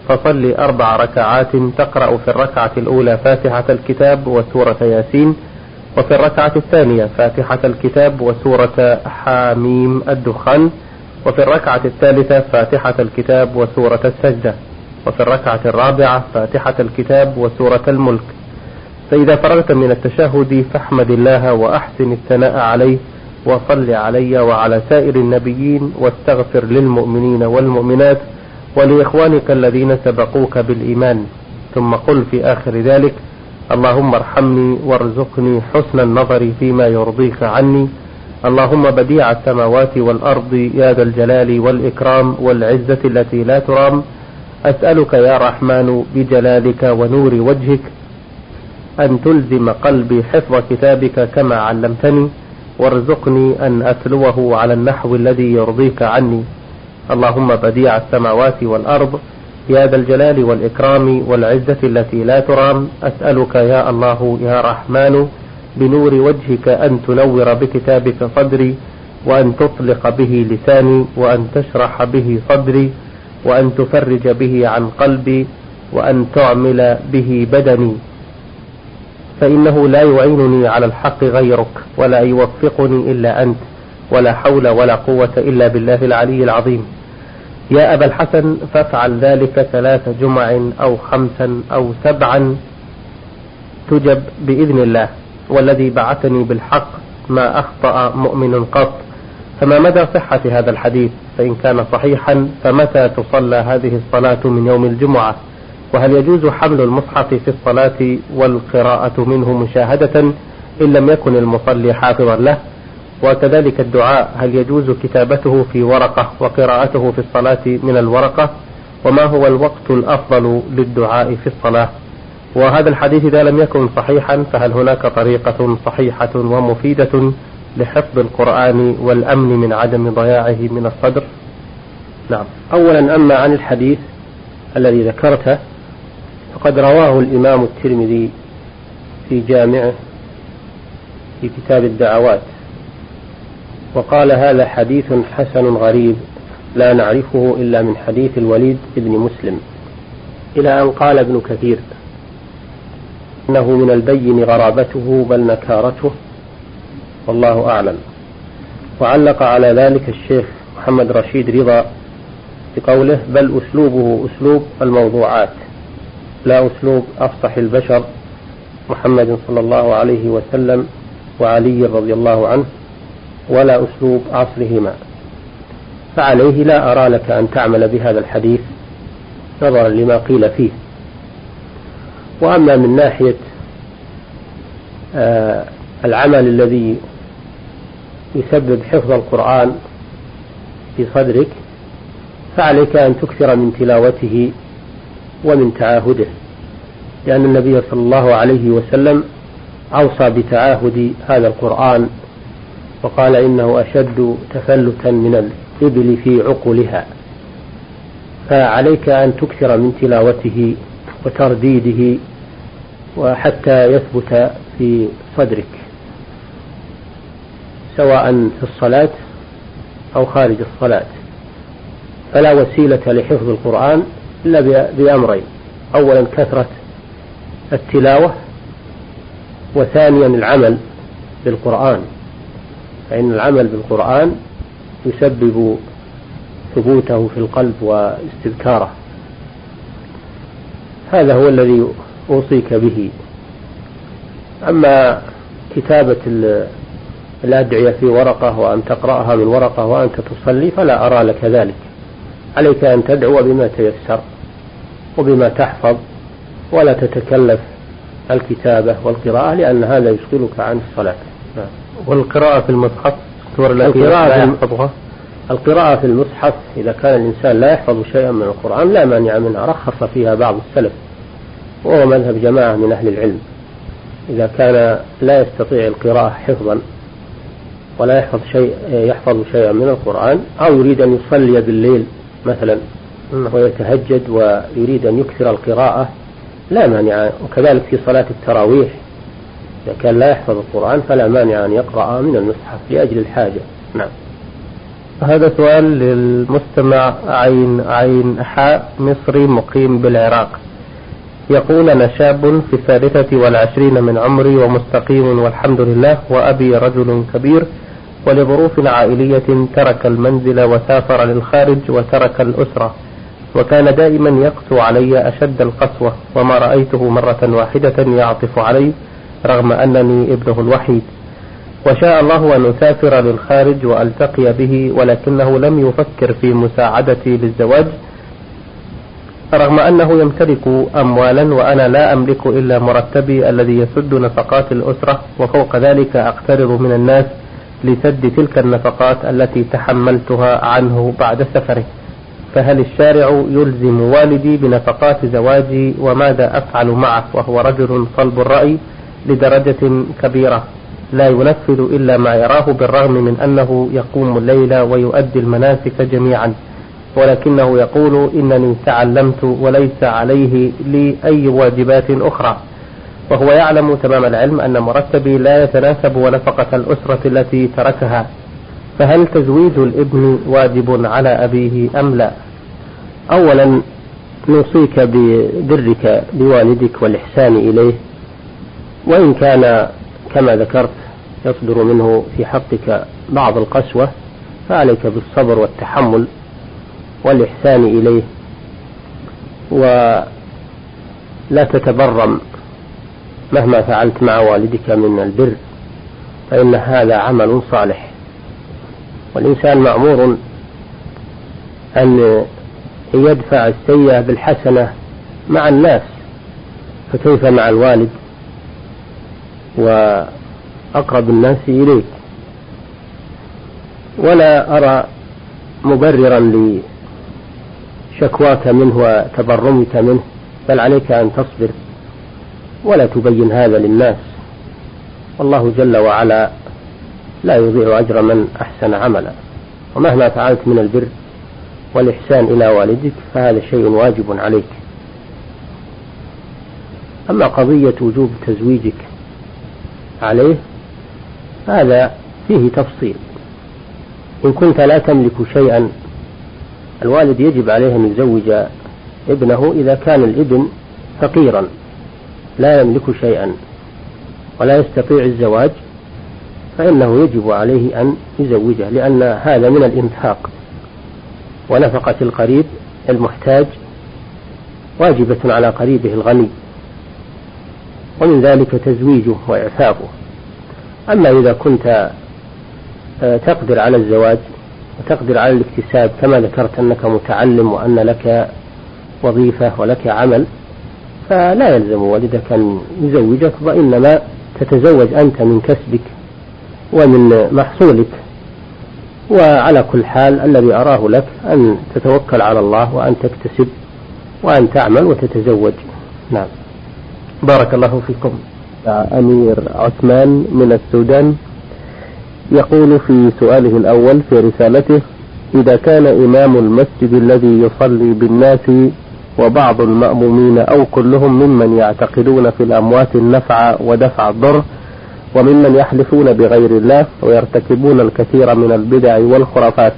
فصل أربع ركعات تقرأ في الركعة الأولى فاتحة الكتاب وسورة ياسين، وفي الركعة الثانية فاتحة الكتاب وسورة حاميم الدخان، وفي الركعة الثالثة فاتحة الكتاب وسورة السجدة، وفي الركعة الرابعة فاتحة الكتاب وسورة الملك. فإذا فرغت من التشهد فاحمد الله وأحسن الثناء عليه وصل علي وعلى سائر النبيين واستغفر للمؤمنين والمؤمنات ولإخوانك الذين سبقوك بالإيمان، ثم قل في آخر ذلك اللهم ارحمني وارزقني حسن النظر فيما يرضيك عني، اللهم بديع السماوات والأرض يا ذا الجلال والإكرام والعزة التي لا ترام، أسألك يا رحمن بجلالك ونور وجهك أن تلزم قلبي حفظ كتابك كما علمتني، وارزقني أن أتلوه على النحو الذي يرضيك عني، اللهم بديع السماوات والأرض يا ذا الجلال والإكرام والعزة التي لا ترام، أسألك يا الله يا رحمن بنور وجهك أن تنور بكتابك صدري، وأن تطلق به لساني، وأن تشرح به صدري، وأن تفرج به عن قلبي، وأن تعمل به بدني، فإنه لا يعينني على الحق غيرك ولا يوفقني إلا أنت، ولا حول ولا قوة إلا بالله العلي العظيم. يا أبا الحسن فافعل ذلك ثلاث جمع أو خمسا أو سبعا تجب بإذن الله، والذي بعثني بالحق ما أخطأ مؤمن قط. فما مدى صحة هذا الحديث؟ فإن كان صحيحا فمتى تصلى هذه الصلاة من يوم الجمعة؟ وهل يجوز حمل المصحف في الصلاة والقراءة منه مشاهدة إن لم يكن المصلي حافظا له؟ وكذلك الدعاء، هل يجوز كتابته في ورقة وقراءته في الصلاة من الورقة؟ وما هو الوقت الأفضل للدعاء في الصلاة؟ وهذا الحديث إذا لم يكن صحيحا فهل هناك طريقة صحيحة ومفيدة لحفظ القرآن والأمن من عدم ضياعه من الصدر؟ نعم. أولا، أما عن الحديث الذي ذكرته فقد رواه الإمام الترمذي في جامعه في كتاب الدعوات، وقال هذا حديث حسن غريب لا نعرفه إلا من حديث الوليد بن مسلم، إلى أن قال ابن كثير إنه من البين غرابته بل نكارته، والله أعلم. وعلق على ذلك الشيخ محمد رشيد رضا بقوله بل أسلوبه أسلوب الموضوعات لا أسلوب أفصح البشر محمد صلى الله عليه وسلم وعلي رضي الله عنه، ولا أسلوب عصرهما، فعليه لا أرى لك أن تعمل بهذا الحديث نظرا لما قيل فيه. وأما من ناحية آه العمل الذي يسبب حفظ القرآن في صدرك فعليك أن تكثر من تلاوته ومن تعاهده، لأن النبي صلى الله عليه وسلم أوصى بتعاهد هذا القرآن وقال إنه أشد تفلتا من الإبل في عقلها، فعليك أن تكثر من تلاوته وترديده وحتى يثبت في صدرك سواء في الصلاة أو خارج الصلاة. فلا وسيلة لحفظ القرآن إلا بأمرين: أولا كثرة التلاوة، وثانيا العمل بالقرآن، فإن العمل بالقرآن يسبب ثبوته في القلب واستذكاره. هذا هو الذي أوصيك به. أما كتابة الأدعية في ورقة وأن تقرأها من ورقة وأنت تصلي فلا أرى لك ذلك، عليك أن تدعو بما تيسر وبما تحفظ، ولا تتكلف الكتابة والقراءة لأن هذا يشغلك عن الصلاة. والقراءة في المصحف القراءة, في القراءة في المصحف إذا كان الإنسان لا يحفظ شيئا من القرآن لا مانع منها، رخص فيها بعض السلف وهو مذهب جماعة من أهل العلم. إذا كان لا يستطيع القراءة حفظا ولا يحفظ شيء يحفظ شيئا من القرآن، أو يريد أن يصلي بالليل مثلا ويتهجد ويريد أن يكثر القراءة لا مانع. وكذلك في صلاة التراويح إذا كان لا يحفظ القرآن فلا مانع أن يقرأ من المصحف لأجل الحاجة. نعم. هذا سؤال للمستمع عين عين حاء مصري مقيم بالعراق. يقول: أنا شاب في الثالثة والعشرين من عمري ومستقيم والحمد لله، وأبي رجل كبير، ولظروف عائلية ترك المنزل وسافر للخارج وترك الأسرة، وكان دائما يقسو علي أشد القسوة، وما رأيته مرة واحدة يعطف علي رغم أنني ابنه الوحيد. وشاء الله أن أسافر للخارج وألتقي به، ولكنه لم يفكر في مساعدتي للزواج رغم أنه يمتلك أموالا وأنا لا أملك إلا مرتبي الذي يسد نفقات الأسرة، وفوق ذلك أقترض من الناس لسد تلك النفقات التي تحملتها عنه بعد سفره. فهل الشارع يلزم والدي بنفقات زواجي؟ وماذا أفعل معه وهو رجل صلب الرأي لدرجة كبيرة لا ينفذ إلا ما يراه، بالرغم من أنه يقوم الليل ويؤدي المناسك جميعا، ولكنه يقول إنني تعلمت وليس عليه لي أي واجبات أخرى، وهو يعلم تمام العلم أن مرتبي لا يتناسب ونفقة الأسرة التي تركها. فهل تزويج الابن واجب على أبيه أم لا؟ أولا نوصيك ببرك بوالدك والإحسان إليه، وإن كان كما ذكرت يصدر منه في حقك بعض القسوة، فعليك بالصبر والتحمل والإحسان إليه، ولا تتبرم مهما فعلت مع والدك من البر، فإن هذا عمل صالح، والإنسان مأمور أن يدفع السيئة بالحسنة مع الناس، فكيف مع الوالد وأقرب الناس إليك؟ ولا أرى مبررا لشكواك منه وتبرمك منه، بل عليك أن تصبر ولا تبين هذا للناس، والله جل وعلا لا يضيع أجر من أحسن عملا. ومهما فعلت من البر والإحسان إلى والدك فهذا شيء واجب عليك. أما قضية وجوب تزويجك عليه هذا فيه تفصيل. إن كنت لا تملك شيئا الوالد يجب عليه أن يزوج ابنه إذا كان الابن فقيرا لا يملك شيئا ولا يستطيع الزواج، فإنه يجب عليه أن يزوجه، لأن هذا من الإنفاق، ونفقة القريب المحتاج واجبة على قريبه الغني، ومن ذلك تزويجه وإعفافه. أما إذا كنت تقدر على الزواج وتقدر على الاكتساب كما ذكرت أنك متعلم وأن لك وظيفة ولك عمل، فلا يلزم والدك أن يزوجك، وإنما تتزوج أنت من كسبك ومن محصولك. وعلى كل حال الذي أراه لك أن تتوكل على الله وأن تكتسب وأن تعمل وتتزوج. نعم. بارك الله فيكم. أمير عثمان من السودان يقول في سؤاله الأول في رسالته: إذا كان إمام المسجد الذي يصلي بالناس وبعض المأمومين أو كلهم ممن يعتقدون في الأموات النفع ودفع الضر، وممن يحلفون بغير الله ويرتكبون الكثير من البدع والخرافات،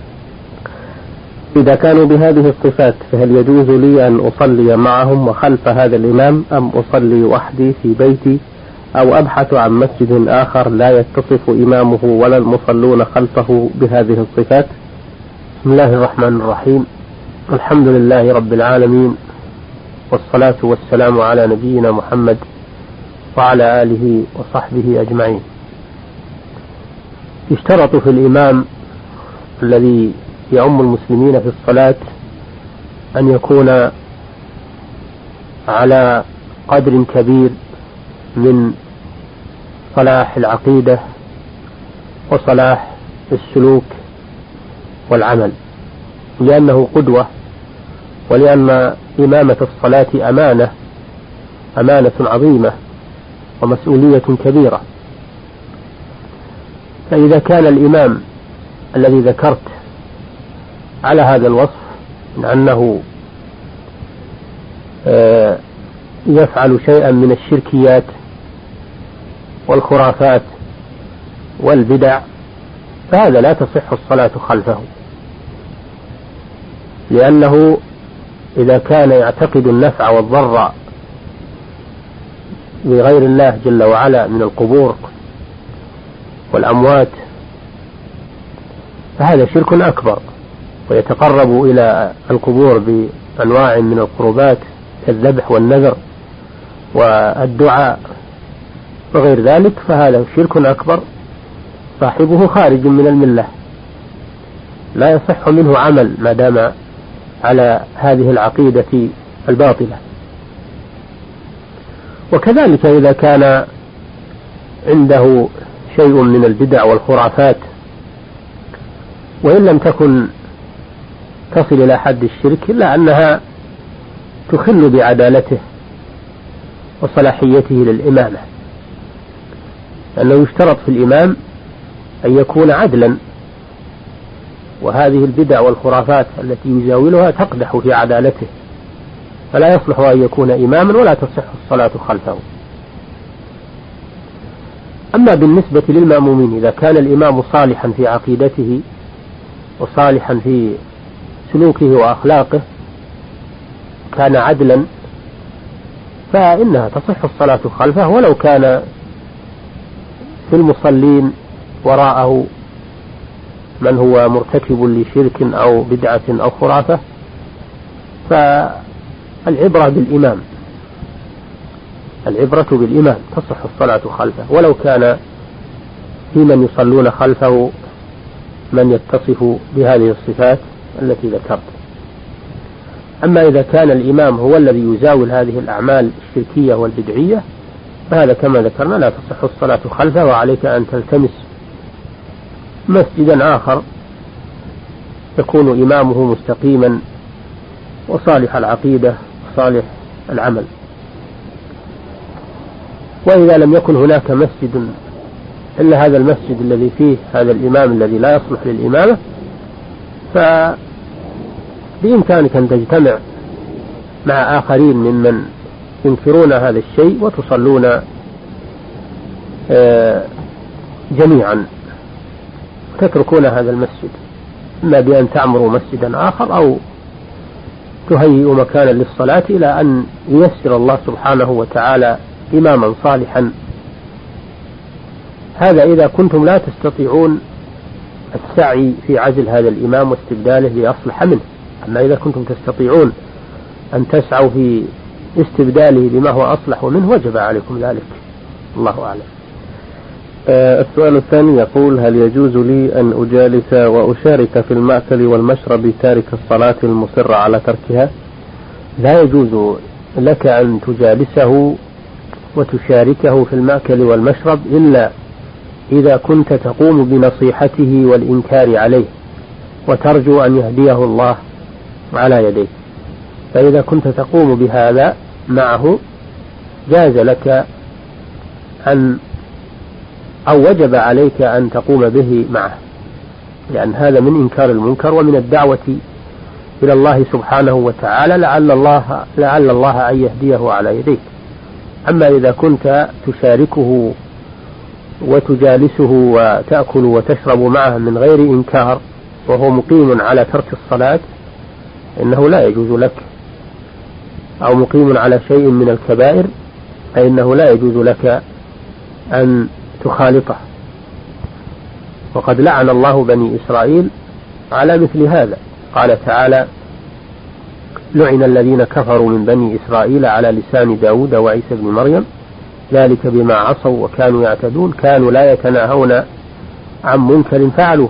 إذا كانوا بهذه الصفات فهل يجوز لي أن أصلي معهم وخلف هذا الإمام، أم أصلي وحدي في بيتي، أو أبحث عن مسجد آخر لا يتصف إمامه ولا المصلون خلفه بهذه الصفات؟ بسم الله الرحمن الرحيم. الحمد لله رب العالمين، والصلاة والسلام على نبينا محمد وعلى آله وصحبه أجمعين. يشترط في الإمام الذي يؤم المسلمين في الصلاة أن يكون على قدر كبير من صلاح العقيدة وصلاح السلوك والعمل، لأنه قدوة، ولأن إمامة الصلاة أمانة أمانة عظيمة ومسؤولية كبيرة. فإذا كان الإمام الذي ذكرت على هذا الوصف من أنه يفعل شيئا من الشركيات والخرافات والبدع، فهذا لا تصح الصلاة خلفه، لأنه إذا كان يعتقد النفع والضر بغير الله جل وعلا من القبور والأموات فهذا شرك أكبر، ويتقرب إلى القبور بأنواع من القربات كالذبح والنذر والدعاء وغير ذلك، فهذا شرك أكبر صاحبه خارج من الملة، لا يصح منه عمل ما دام على هذه العقيدة الباطلة. وكذلك إذا كان عنده شيء من البدع والخرافات وإن لم تكن تصل إلى حد الشرك إلا أنها تخل بعدالته وصلاحيته للإمامة، لأنه يشترط في الإمام أن يكون عدلا، وهذه البدع والخرافات التي يزاولها تقدح في عدالته، فلا يصلح أن يكون إماما ولا تصح الصلاة خلفه. أما بالنسبة للمأمومين إذا كان الإمام صالحا في عقيدته وصالحا في سلوكه وأخلاقه كان عدلا فإنها تصح الصلاة خلفه، ولو كان في المصلين وراءه من هو مرتكب لشرك أو بدعة أو خرافة، فالعبرة بالإمام العبرة بالإمام تصح الصلاة خلفه، ولو كان في من يصلون خلفه من يتصف بهذه الصفات التي ذكرت. أما إذا كان الإمام هو الذي يزاول هذه الأعمال الشركية والبدعية فهذا كما ذكرنا لا تصح الصلاة خلفه، وعليك أن تلتمس مسجدا آخر يكون إمامه مستقيما وصالح العقيدة وصالح العمل. وإذا لم يكن هناك مسجد إلا هذا المسجد الذي فيه هذا الإمام الذي لا يصلح للإمامة، فبإمكانك أن تجتمع مع آخرين ممن ينكرون هذا الشيء وتصلون جميعا تتركون هذا المسجد، إما بأن تعمروا مسجدا آخر أو تهيئوا مكانا للصلاة إلى أن ييسر الله سبحانه وتعالى إماما صالحا. هذا إذا كنتم لا تستطيعون السعي في عزل هذا الإمام واستبداله لأصلح منه. أما إذا كنتم تستطيعون أن تسعوا في استبداله بما هو أصلح منه وجب عليكم ذلك. الله أعلم. آه السؤال الثاني يقول: هل يجوز لي أن أجالس وأشارك في المأكل والمشرب تارك الصلاة المصر على تركها؟ لا يجوز لك أن تجالسه وتشاركه في المأكل والمشرب إلا إذا كنت تقوم بنصيحته والإنكار عليه وترجو أن يهديه الله على يديه، فإذا كنت تقوم بهذا معه جاز لك أن أو وجب عليك أن تقوم به معه، لأن هذا من إنكار المنكر ومن الدعوة إلى الله سبحانه وتعالى لعل الله, لعل الله أن يهديه على يديك. أما إذا كنت تشاركه وتجالسه وتأكل وتشرب معه من غير إنكار وهو مقيم على ترك الصلاة إنه لا يجوز لك، أو مقيم على شيء من الكبائر فإنه لا يجوز لك أن تخالطه. وقد لعن الله بني إسرائيل على مثل هذا، قال تعالى: لعن الذين كفروا من بني إسرائيل على لسان داود وعيسى بن مريم ذلك بما عصوا وكانوا يعتدون كانوا لا يتناهون عن منكر فعلوه.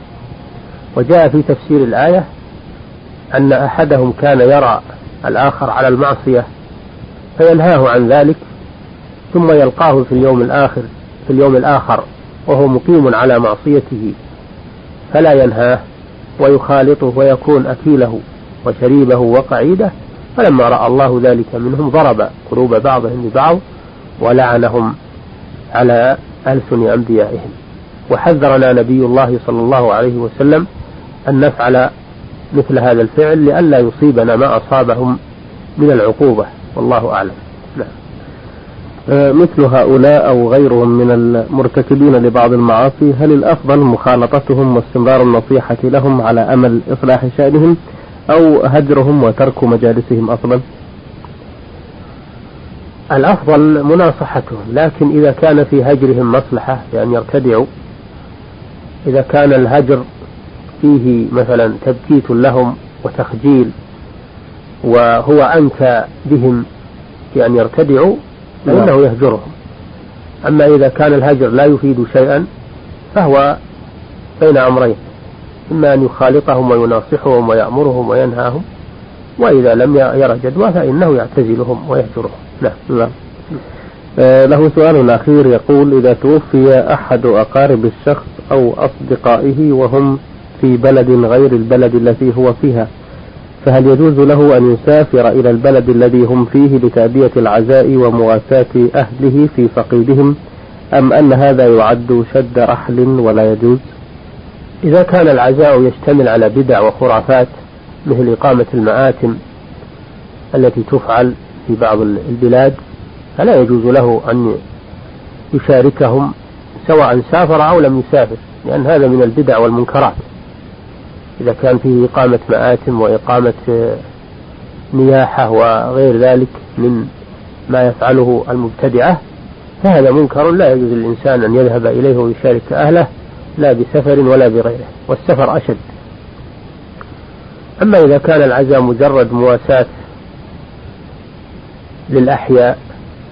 وجاء في تفسير الآية أن أحدهم كان يرى الآخر على المعصية فينهاه عن ذلك ثم يلقاه في اليوم الآخر في اليوم الآخر وهو مقيم على معصيته فلا ينهاه ويخالطه ويكون أكيله وشريبه وقعيده، فلما رأى الله ذلك منهم ضرب قلوب بعضهم ببعض ولعنهم على ألسن أنبيائهم. وحذرنا نبي الله صلى الله عليه وسلم أن نفعل مثل هذا الفعل لئلا يصيبنا ما أصابهم من العقوبة، والله أعلم. نعم. مثل هؤلاء أو غيرهم من المرتكبين لبعض المعاصي، هل الأفضل مخالطتهم واستمرار النصيحة لهم على أمل إصلاح شأنهم، أو هجرهم وترك مجالسهم أفضل؟ الأفضل مناصحتهم، لكن إذا كان في هجرهم مصلحة بأن يرتدعوا، إذا كان الهجر فيه مثلا تبكيت لهم وتخجيل وهو أنكى بهم بأن يرتدعوا فإنه يهجرهم. أما إذا كان الهجر لا يفيد شيئا فهو بين أمرين، إما أن يخالطهم ويناصحهم ويأمرهم وينهاهم، وإذا لم يرى جدوى فإنه يعتزلهم ويهجرهم. نعم. نعم. آه له سؤال أخير يقول: إذا توفي أحد أقارب الشخص أو أصدقائه وهم في بلد غير البلد التي هو فيها، فهل يجوز له أن يسافر إلى البلد الذي هم فيه لتأدية العزاء ومواساة أهله في فقيدهم، أم أن هذا يعد شد رحل ولا يجوز؟ إذا كان العزاء يشتمل على بدع وخرافات مثل إقامة المآتم التي تفعل في بعض البلاد فلا يجوز له أن يشاركهم سواء سافر أو لم يسافر، لأن هذا من البدع والمنكرات. إذا كان فيه إقامة مآتم وإقامة نياحة وغير ذلك من ما يفعله المبتدعة فهذا منكر لا يجوز للإنسان أن يذهب إليه ويشارك أهله لا بسفر ولا بغيره، والسفر أشد. أما إذا كان العزاء مجرد مواساة للأحياء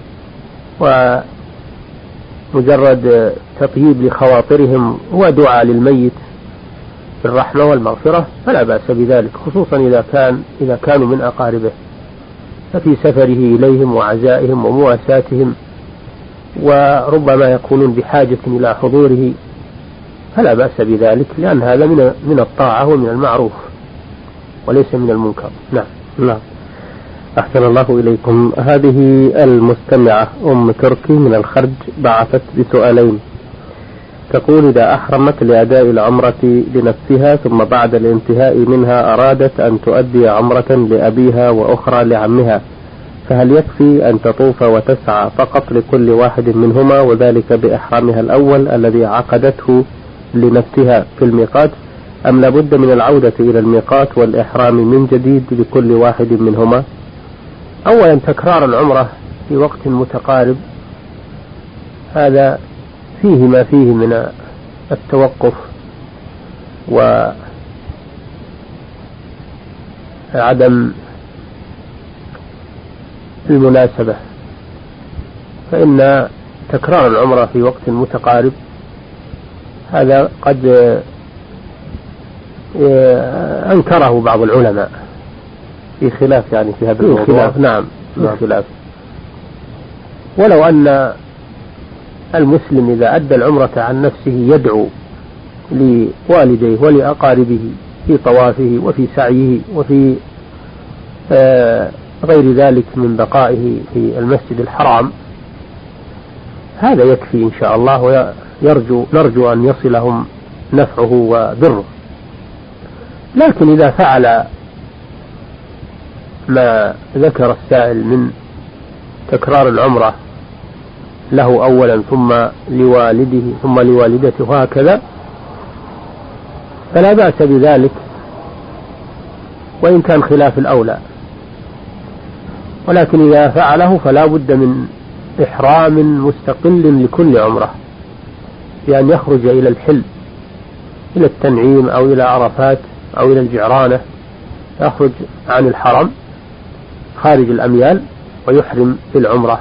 ومجرد تطييب لخواطرهم ودعاء للميت بالرحمة والمغفرة فلا بأس بذلك، خصوصا إذا كان إذا كانوا من أقاربه، ففي سفره إليهم وعزائهم ومواساتهم وربما يكونون بحاجة إلى حضوره فلا بأس بذلك، لأن هذا من من الطاعة ومن المعروف وليس من المنكر. نعم. نعم. أحسن الله إليكم. هذه المستمعة أم تركي من الخرج بعثت بسؤالين. تقول: إذا أحرمت لأداء العمرة لنفسها ثم بعد الانتهاء منها أرادت أن تؤدي عمرة لأبيها وأخرى لعمها، فهل يكفي أن تطوف وتسعى فقط لكل واحد منهما، وذلك بإحرامها الأول الذي عقدته لنفسها في الميقات، أم لابد من العودة إلى الميقات والإحرام من جديد لكل واحد منهما؟ أولا تكرار العمرة في وقت متقارب هذا فيه ما فيه من التوقف وعدم المناسبة، فإن تكرار العمرة في وقت متقارب هذا قد أنكره بعض العلماء في خلاف يعني في هذا الموضوع. خلاف. نعم في خلاف. ولو أن المسلم إذا أدى العمرة عن نفسه يدعو لوالديه ولأقاربه في طوافه وفي سعيه وفي آه غير ذلك من بقائه في المسجد الحرام هذا يكفي إن شاء الله، ويرجو نرجو أن يصلهم نفعه وبره. لكن إذا فعل ما ذكر السائل من تكرار العمرة له أولا ثم لوالده ثم لوالدته وهكذا فلا بأس بذلك، وإن كان خلاف الأولى. ولكن إذا فعله فلا بد من إحرام مستقل لكل عمرة، بأن يخرج إلى الحل إلى التنعيم أو إلى عرفات أو إلى الجعرانة، يخرج عن الحرم خارج الأميال ويحرم بالعمرة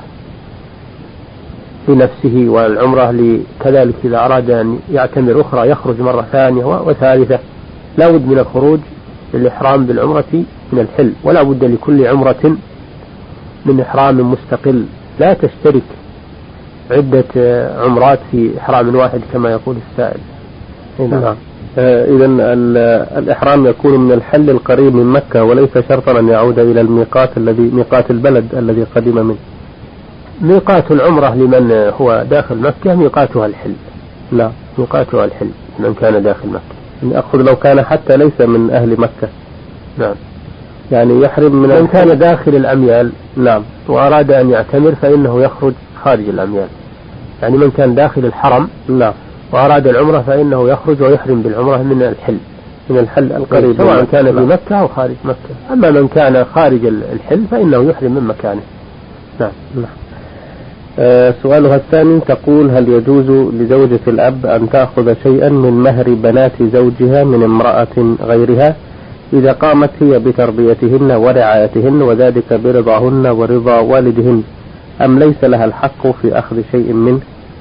لنفسه، والعمرة كذلك إذا أراد أن يعتمر أخرى يخرج مرة ثانية وثالثة. لا بد من الخروج للإحرام بالعمرة من الحل، ولا بد لكل عمرة من إحرام مستقل، لا تشترك عدة عمرات في إحرام واحد كما يقول السائل. نعم. إذن الإحرام يكون من الحل القريب من مكة، وليس شرطا أن يعود إلى الميقات الذي ميقات البلد الذي قدم منه. ميقات العمرة لمن هو داخل مكة ميقاتها الحل. لا ميقاتها الحل من كان داخل مكة. أخذ لو كان حتى ليس من أهل مكة. نعم. يعني يحرم من من كان داخل الأميال. نعم. وأراد أن يعتمر فإنه يخرج خارج الأميال، يعني من كان داخل الحرم لا وأراد العمرة فإنه يخرج ويحرم بالعمرة من الحل من الحل القريب سواء كان في مكة أو خارج مكة. أما من كان خارج الحل فإنه يحرم من مكانه. نعم. نعم. آه سؤالها الثاني تقول: هل يجوز لزوجة الأب أن تأخذ شيئا من مهر بنات زوجها من امرأة غيرها إذا قامت هي بتربيتهن ورعايتهن وذلك برضاهن ورضا والدهن، أم ليس لها الحق في أخذ شيء منه؟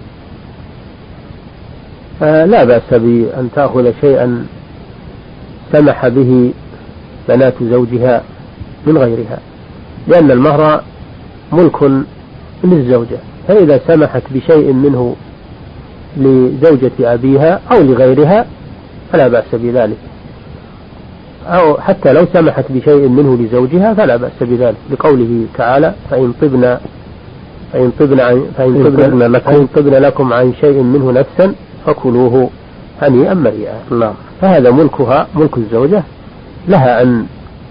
آه لا بأس بأن تأخذ شيئا سمح به بنات زوجها من غيرها، لأن المهر ملك للزوجة، فإذا سمحت بشيء منه لزوجة أبيها أو لغيرها فلا بأس بذلك، أو حتى لو سمحت بشيء منه لزوجها فلا بأس بذلك، لقوله تعالى: فإن طبن فإن طبن عن فإن طبن لكم, فإن طبن لكم عن شيء منه نفسا فكلوه هنيئا مريئا. لا. فهذا ملكها ملك الزوجة، لها أن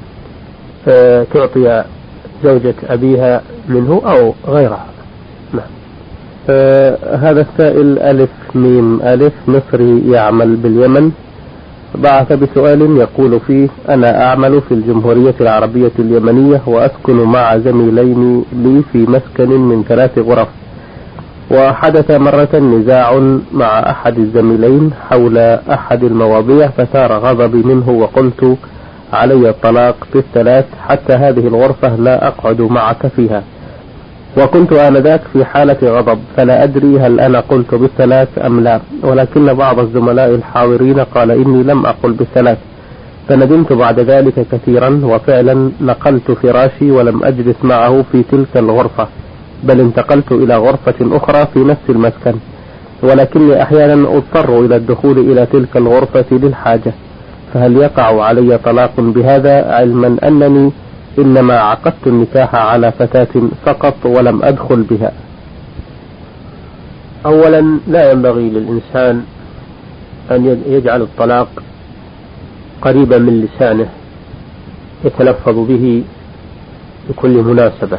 تعطي زوجة أبيها منه أو غيرها. نعم. آه هذا السائل ألف ميم ألف مصري يعمل باليمن بعث بسؤال يقول فيه: أنا أعمل في الجمهورية العربية اليمنية وأسكن مع زميلين لي في مسكن من ثلاث غرف، وحدث مرة نزاع مع أحد الزميلين حول أحد المواضيع فثار غضبي منه وقلت: علي الطلاق بالثلاث حتى هذه الغرفة لا أقعد معك فيها، وكنت آنذاك في حالة غضب فلا أدري هل أنا قلت بالثلاث أم لا، ولكن بعض الزملاء الحاضرين قال إني لم أقل بالثلاث، فندمت بعد ذلك كثيرا وفعلا نقلت فراشي ولم أجلس معه في تلك الغرفة، بل انتقلت إلى غرفة أخرى في نفس المسكن، ولكني أحيانا أضطر إلى الدخول إلى تلك الغرفة للحاجة، فهل يقع علي طلاق بهذا علما أنني إنما عقدت النكاح على فتاة فقط ولم أدخل بها؟ أولا لا ينبغي للإنسان أن يجعل الطلاق قريبا من لسانه يتلفظ به بكل مناسبة،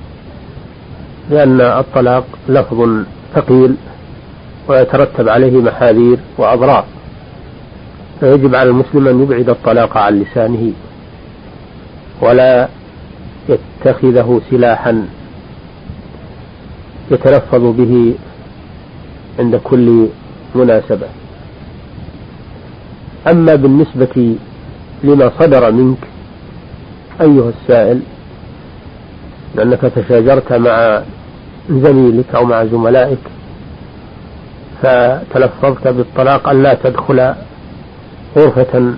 لأن الطلاق لفظ ثقيل ويترتب عليه محاذير وأضرار، فيجب على المسلم أن يبعد الطلاق عن لسانه ولا يتخذه سلاحا يتلفظ به عند كل مناسبة. أما بالنسبة لما صدر منك أيها السائل، لأنك تشاجرت مع زميلك أو مع زملائك فتلفظت بالطلاق أن لا تدخل غرفة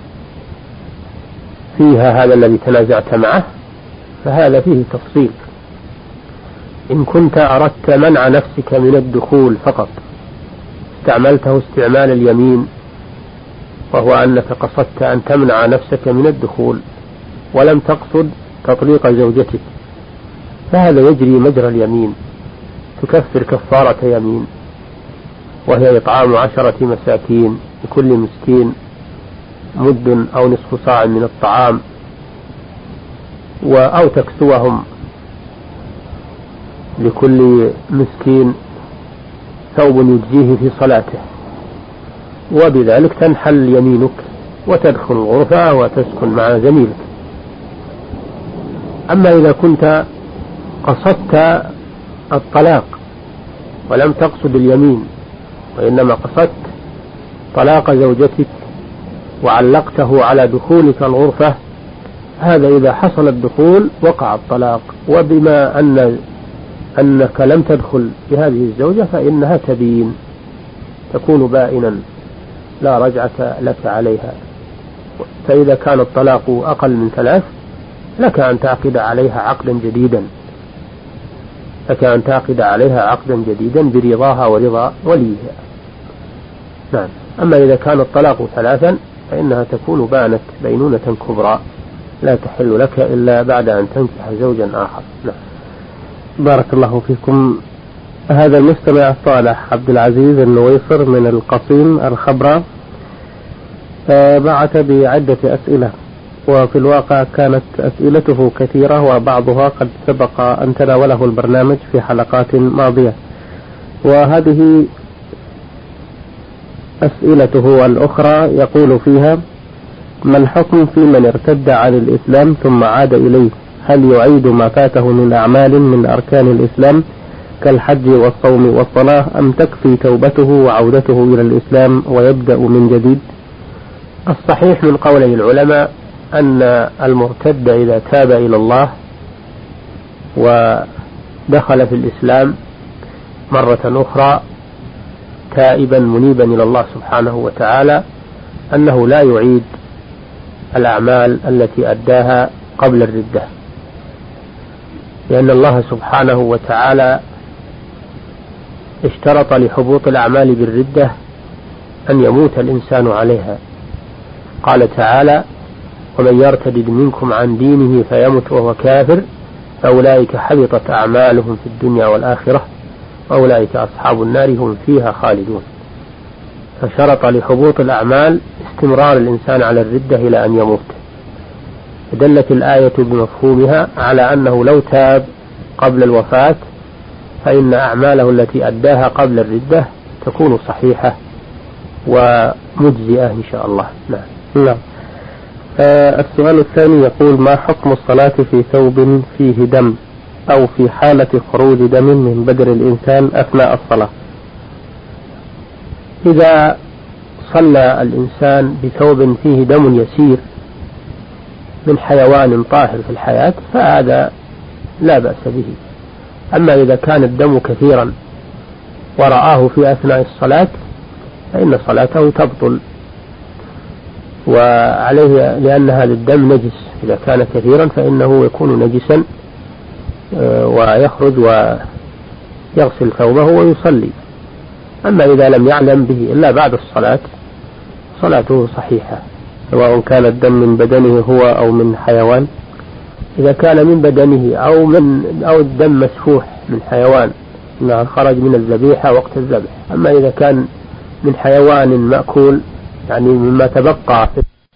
فيها هذا الذي تنازعت معه، فهذا فيه تفصيل. إن كنت أردت منع نفسك من الدخول فقط استعملته استعمال اليمين، وهو أنك قصدت أن تمنع نفسك من الدخول ولم تقصد تطليق زوجتك، فهذا يجري مجرى اليمين، تكفر كفارة يمين، وهي إطعام عشرة مساكين، لكل مسكين مد أو نصف صاع من الطعام، أو تكسوهم لكل مسكين ثوب يجزيه في صلاته، وبذلك تنحل يمينك وتدخل الغرفة وتسكن مع زميلك. أما إذا كنت قصدت الطلاق ولم تقصد اليمين وإنما قصدت طلاق زوجتك وعلقته على دخولك الغرفة، هذا إذا حصل الدخول وقع الطلاق، وبما أن أنك لم تدخل بهذه الزوجة فإنها تبين، تكون بائنا لا رجعة لك عليها. فإذا كان الطلاق أقل من ثلاث لك أن تعقد عليها عقدا جديدا لك أن تعقد عليها عقدا جديدا برضاها ورضا وليها. نعم. أما إذا كان الطلاق ثلاثا فإنها تكون بانت بينونة كبرى لا تحل لك إلا بعد أن تنكح زوجا آخر. نعم. بارك الله فيكم. هذا المستمع صالح عبد العزيز النويصر من القصيم الخبرة بعث بعدة بعدة أسئلة. وفي الواقع كانت أسئلته كثيرة وبعضها قد سبق أن تناوله البرنامج في حلقات ماضية. وهذه أسئلته الأخرى يقول فيها: ما الحكم في من ارتد عن الإسلام ثم عاد إليه؟ هل يعيد ما فاته من أعمال من أركان الإسلام كالحج والصوم والصلاة، أم تكفي توبته وعودته إلى الإسلام ويبدأ من جديد؟ الصحيح من قولي العلماء أن المرتد إذا تاب إلى الله ودخل في الإسلام مرة أخرى تائبا منيبا إلى الله سبحانه وتعالى أنه لا يعيد الأعمال التي أداها قبل الردة، لأن الله سبحانه وتعالى اشترط لحبوط الأعمال بالردة أن يموت الإنسان عليها. قال تعالى: ومن يرتد منكم عن دينه فيمت وهو كافر فأولئك حبطت أعمالهم في الدنيا والآخرة وأولئك أصحاب النار هم فيها خالدون. فشرط لحبوط الأعمال استمرار الإنسان على الردة إلى أن يموت. فدلت الآية بمفهومها على أنه لو تاب قبل الوفاة فإن أعماله التي أداها قبل الردة تكون صحيحة ومجزئة إن شاء الله. نعم. نعم. آه السؤال الثاني يقول: ما حكم الصلاة في ثوب فيه دم أو في حالة خروج دم من بدن الإنسان أثناء الصلاة؟ إذا صلى الإنسان بثوب فيه دم يسير من حيوان طاهر في الحياة فهذا لا بأس به. أما إذا كان الدم كثيرا ورآه في أثناء الصلاة فإن صلاته تبطل، وعليه لأن هذا الدم نجس، إذا كان كثيرا فإنه يكون نجسا ويخرج ويغسل ثوبه ويصلي. أما إذا لم يعلم به إلا بعد الصلاة صلاته صحيحة، سواء كان الدم من بدنه هو أو من حيوان. إذا كان من بدنه أو من أو الدم مسفوح من حيوان إنه خرج من الذبيحة وقت الذبح. أما إذا كان من حيوان مأكول يعني مما تبقى في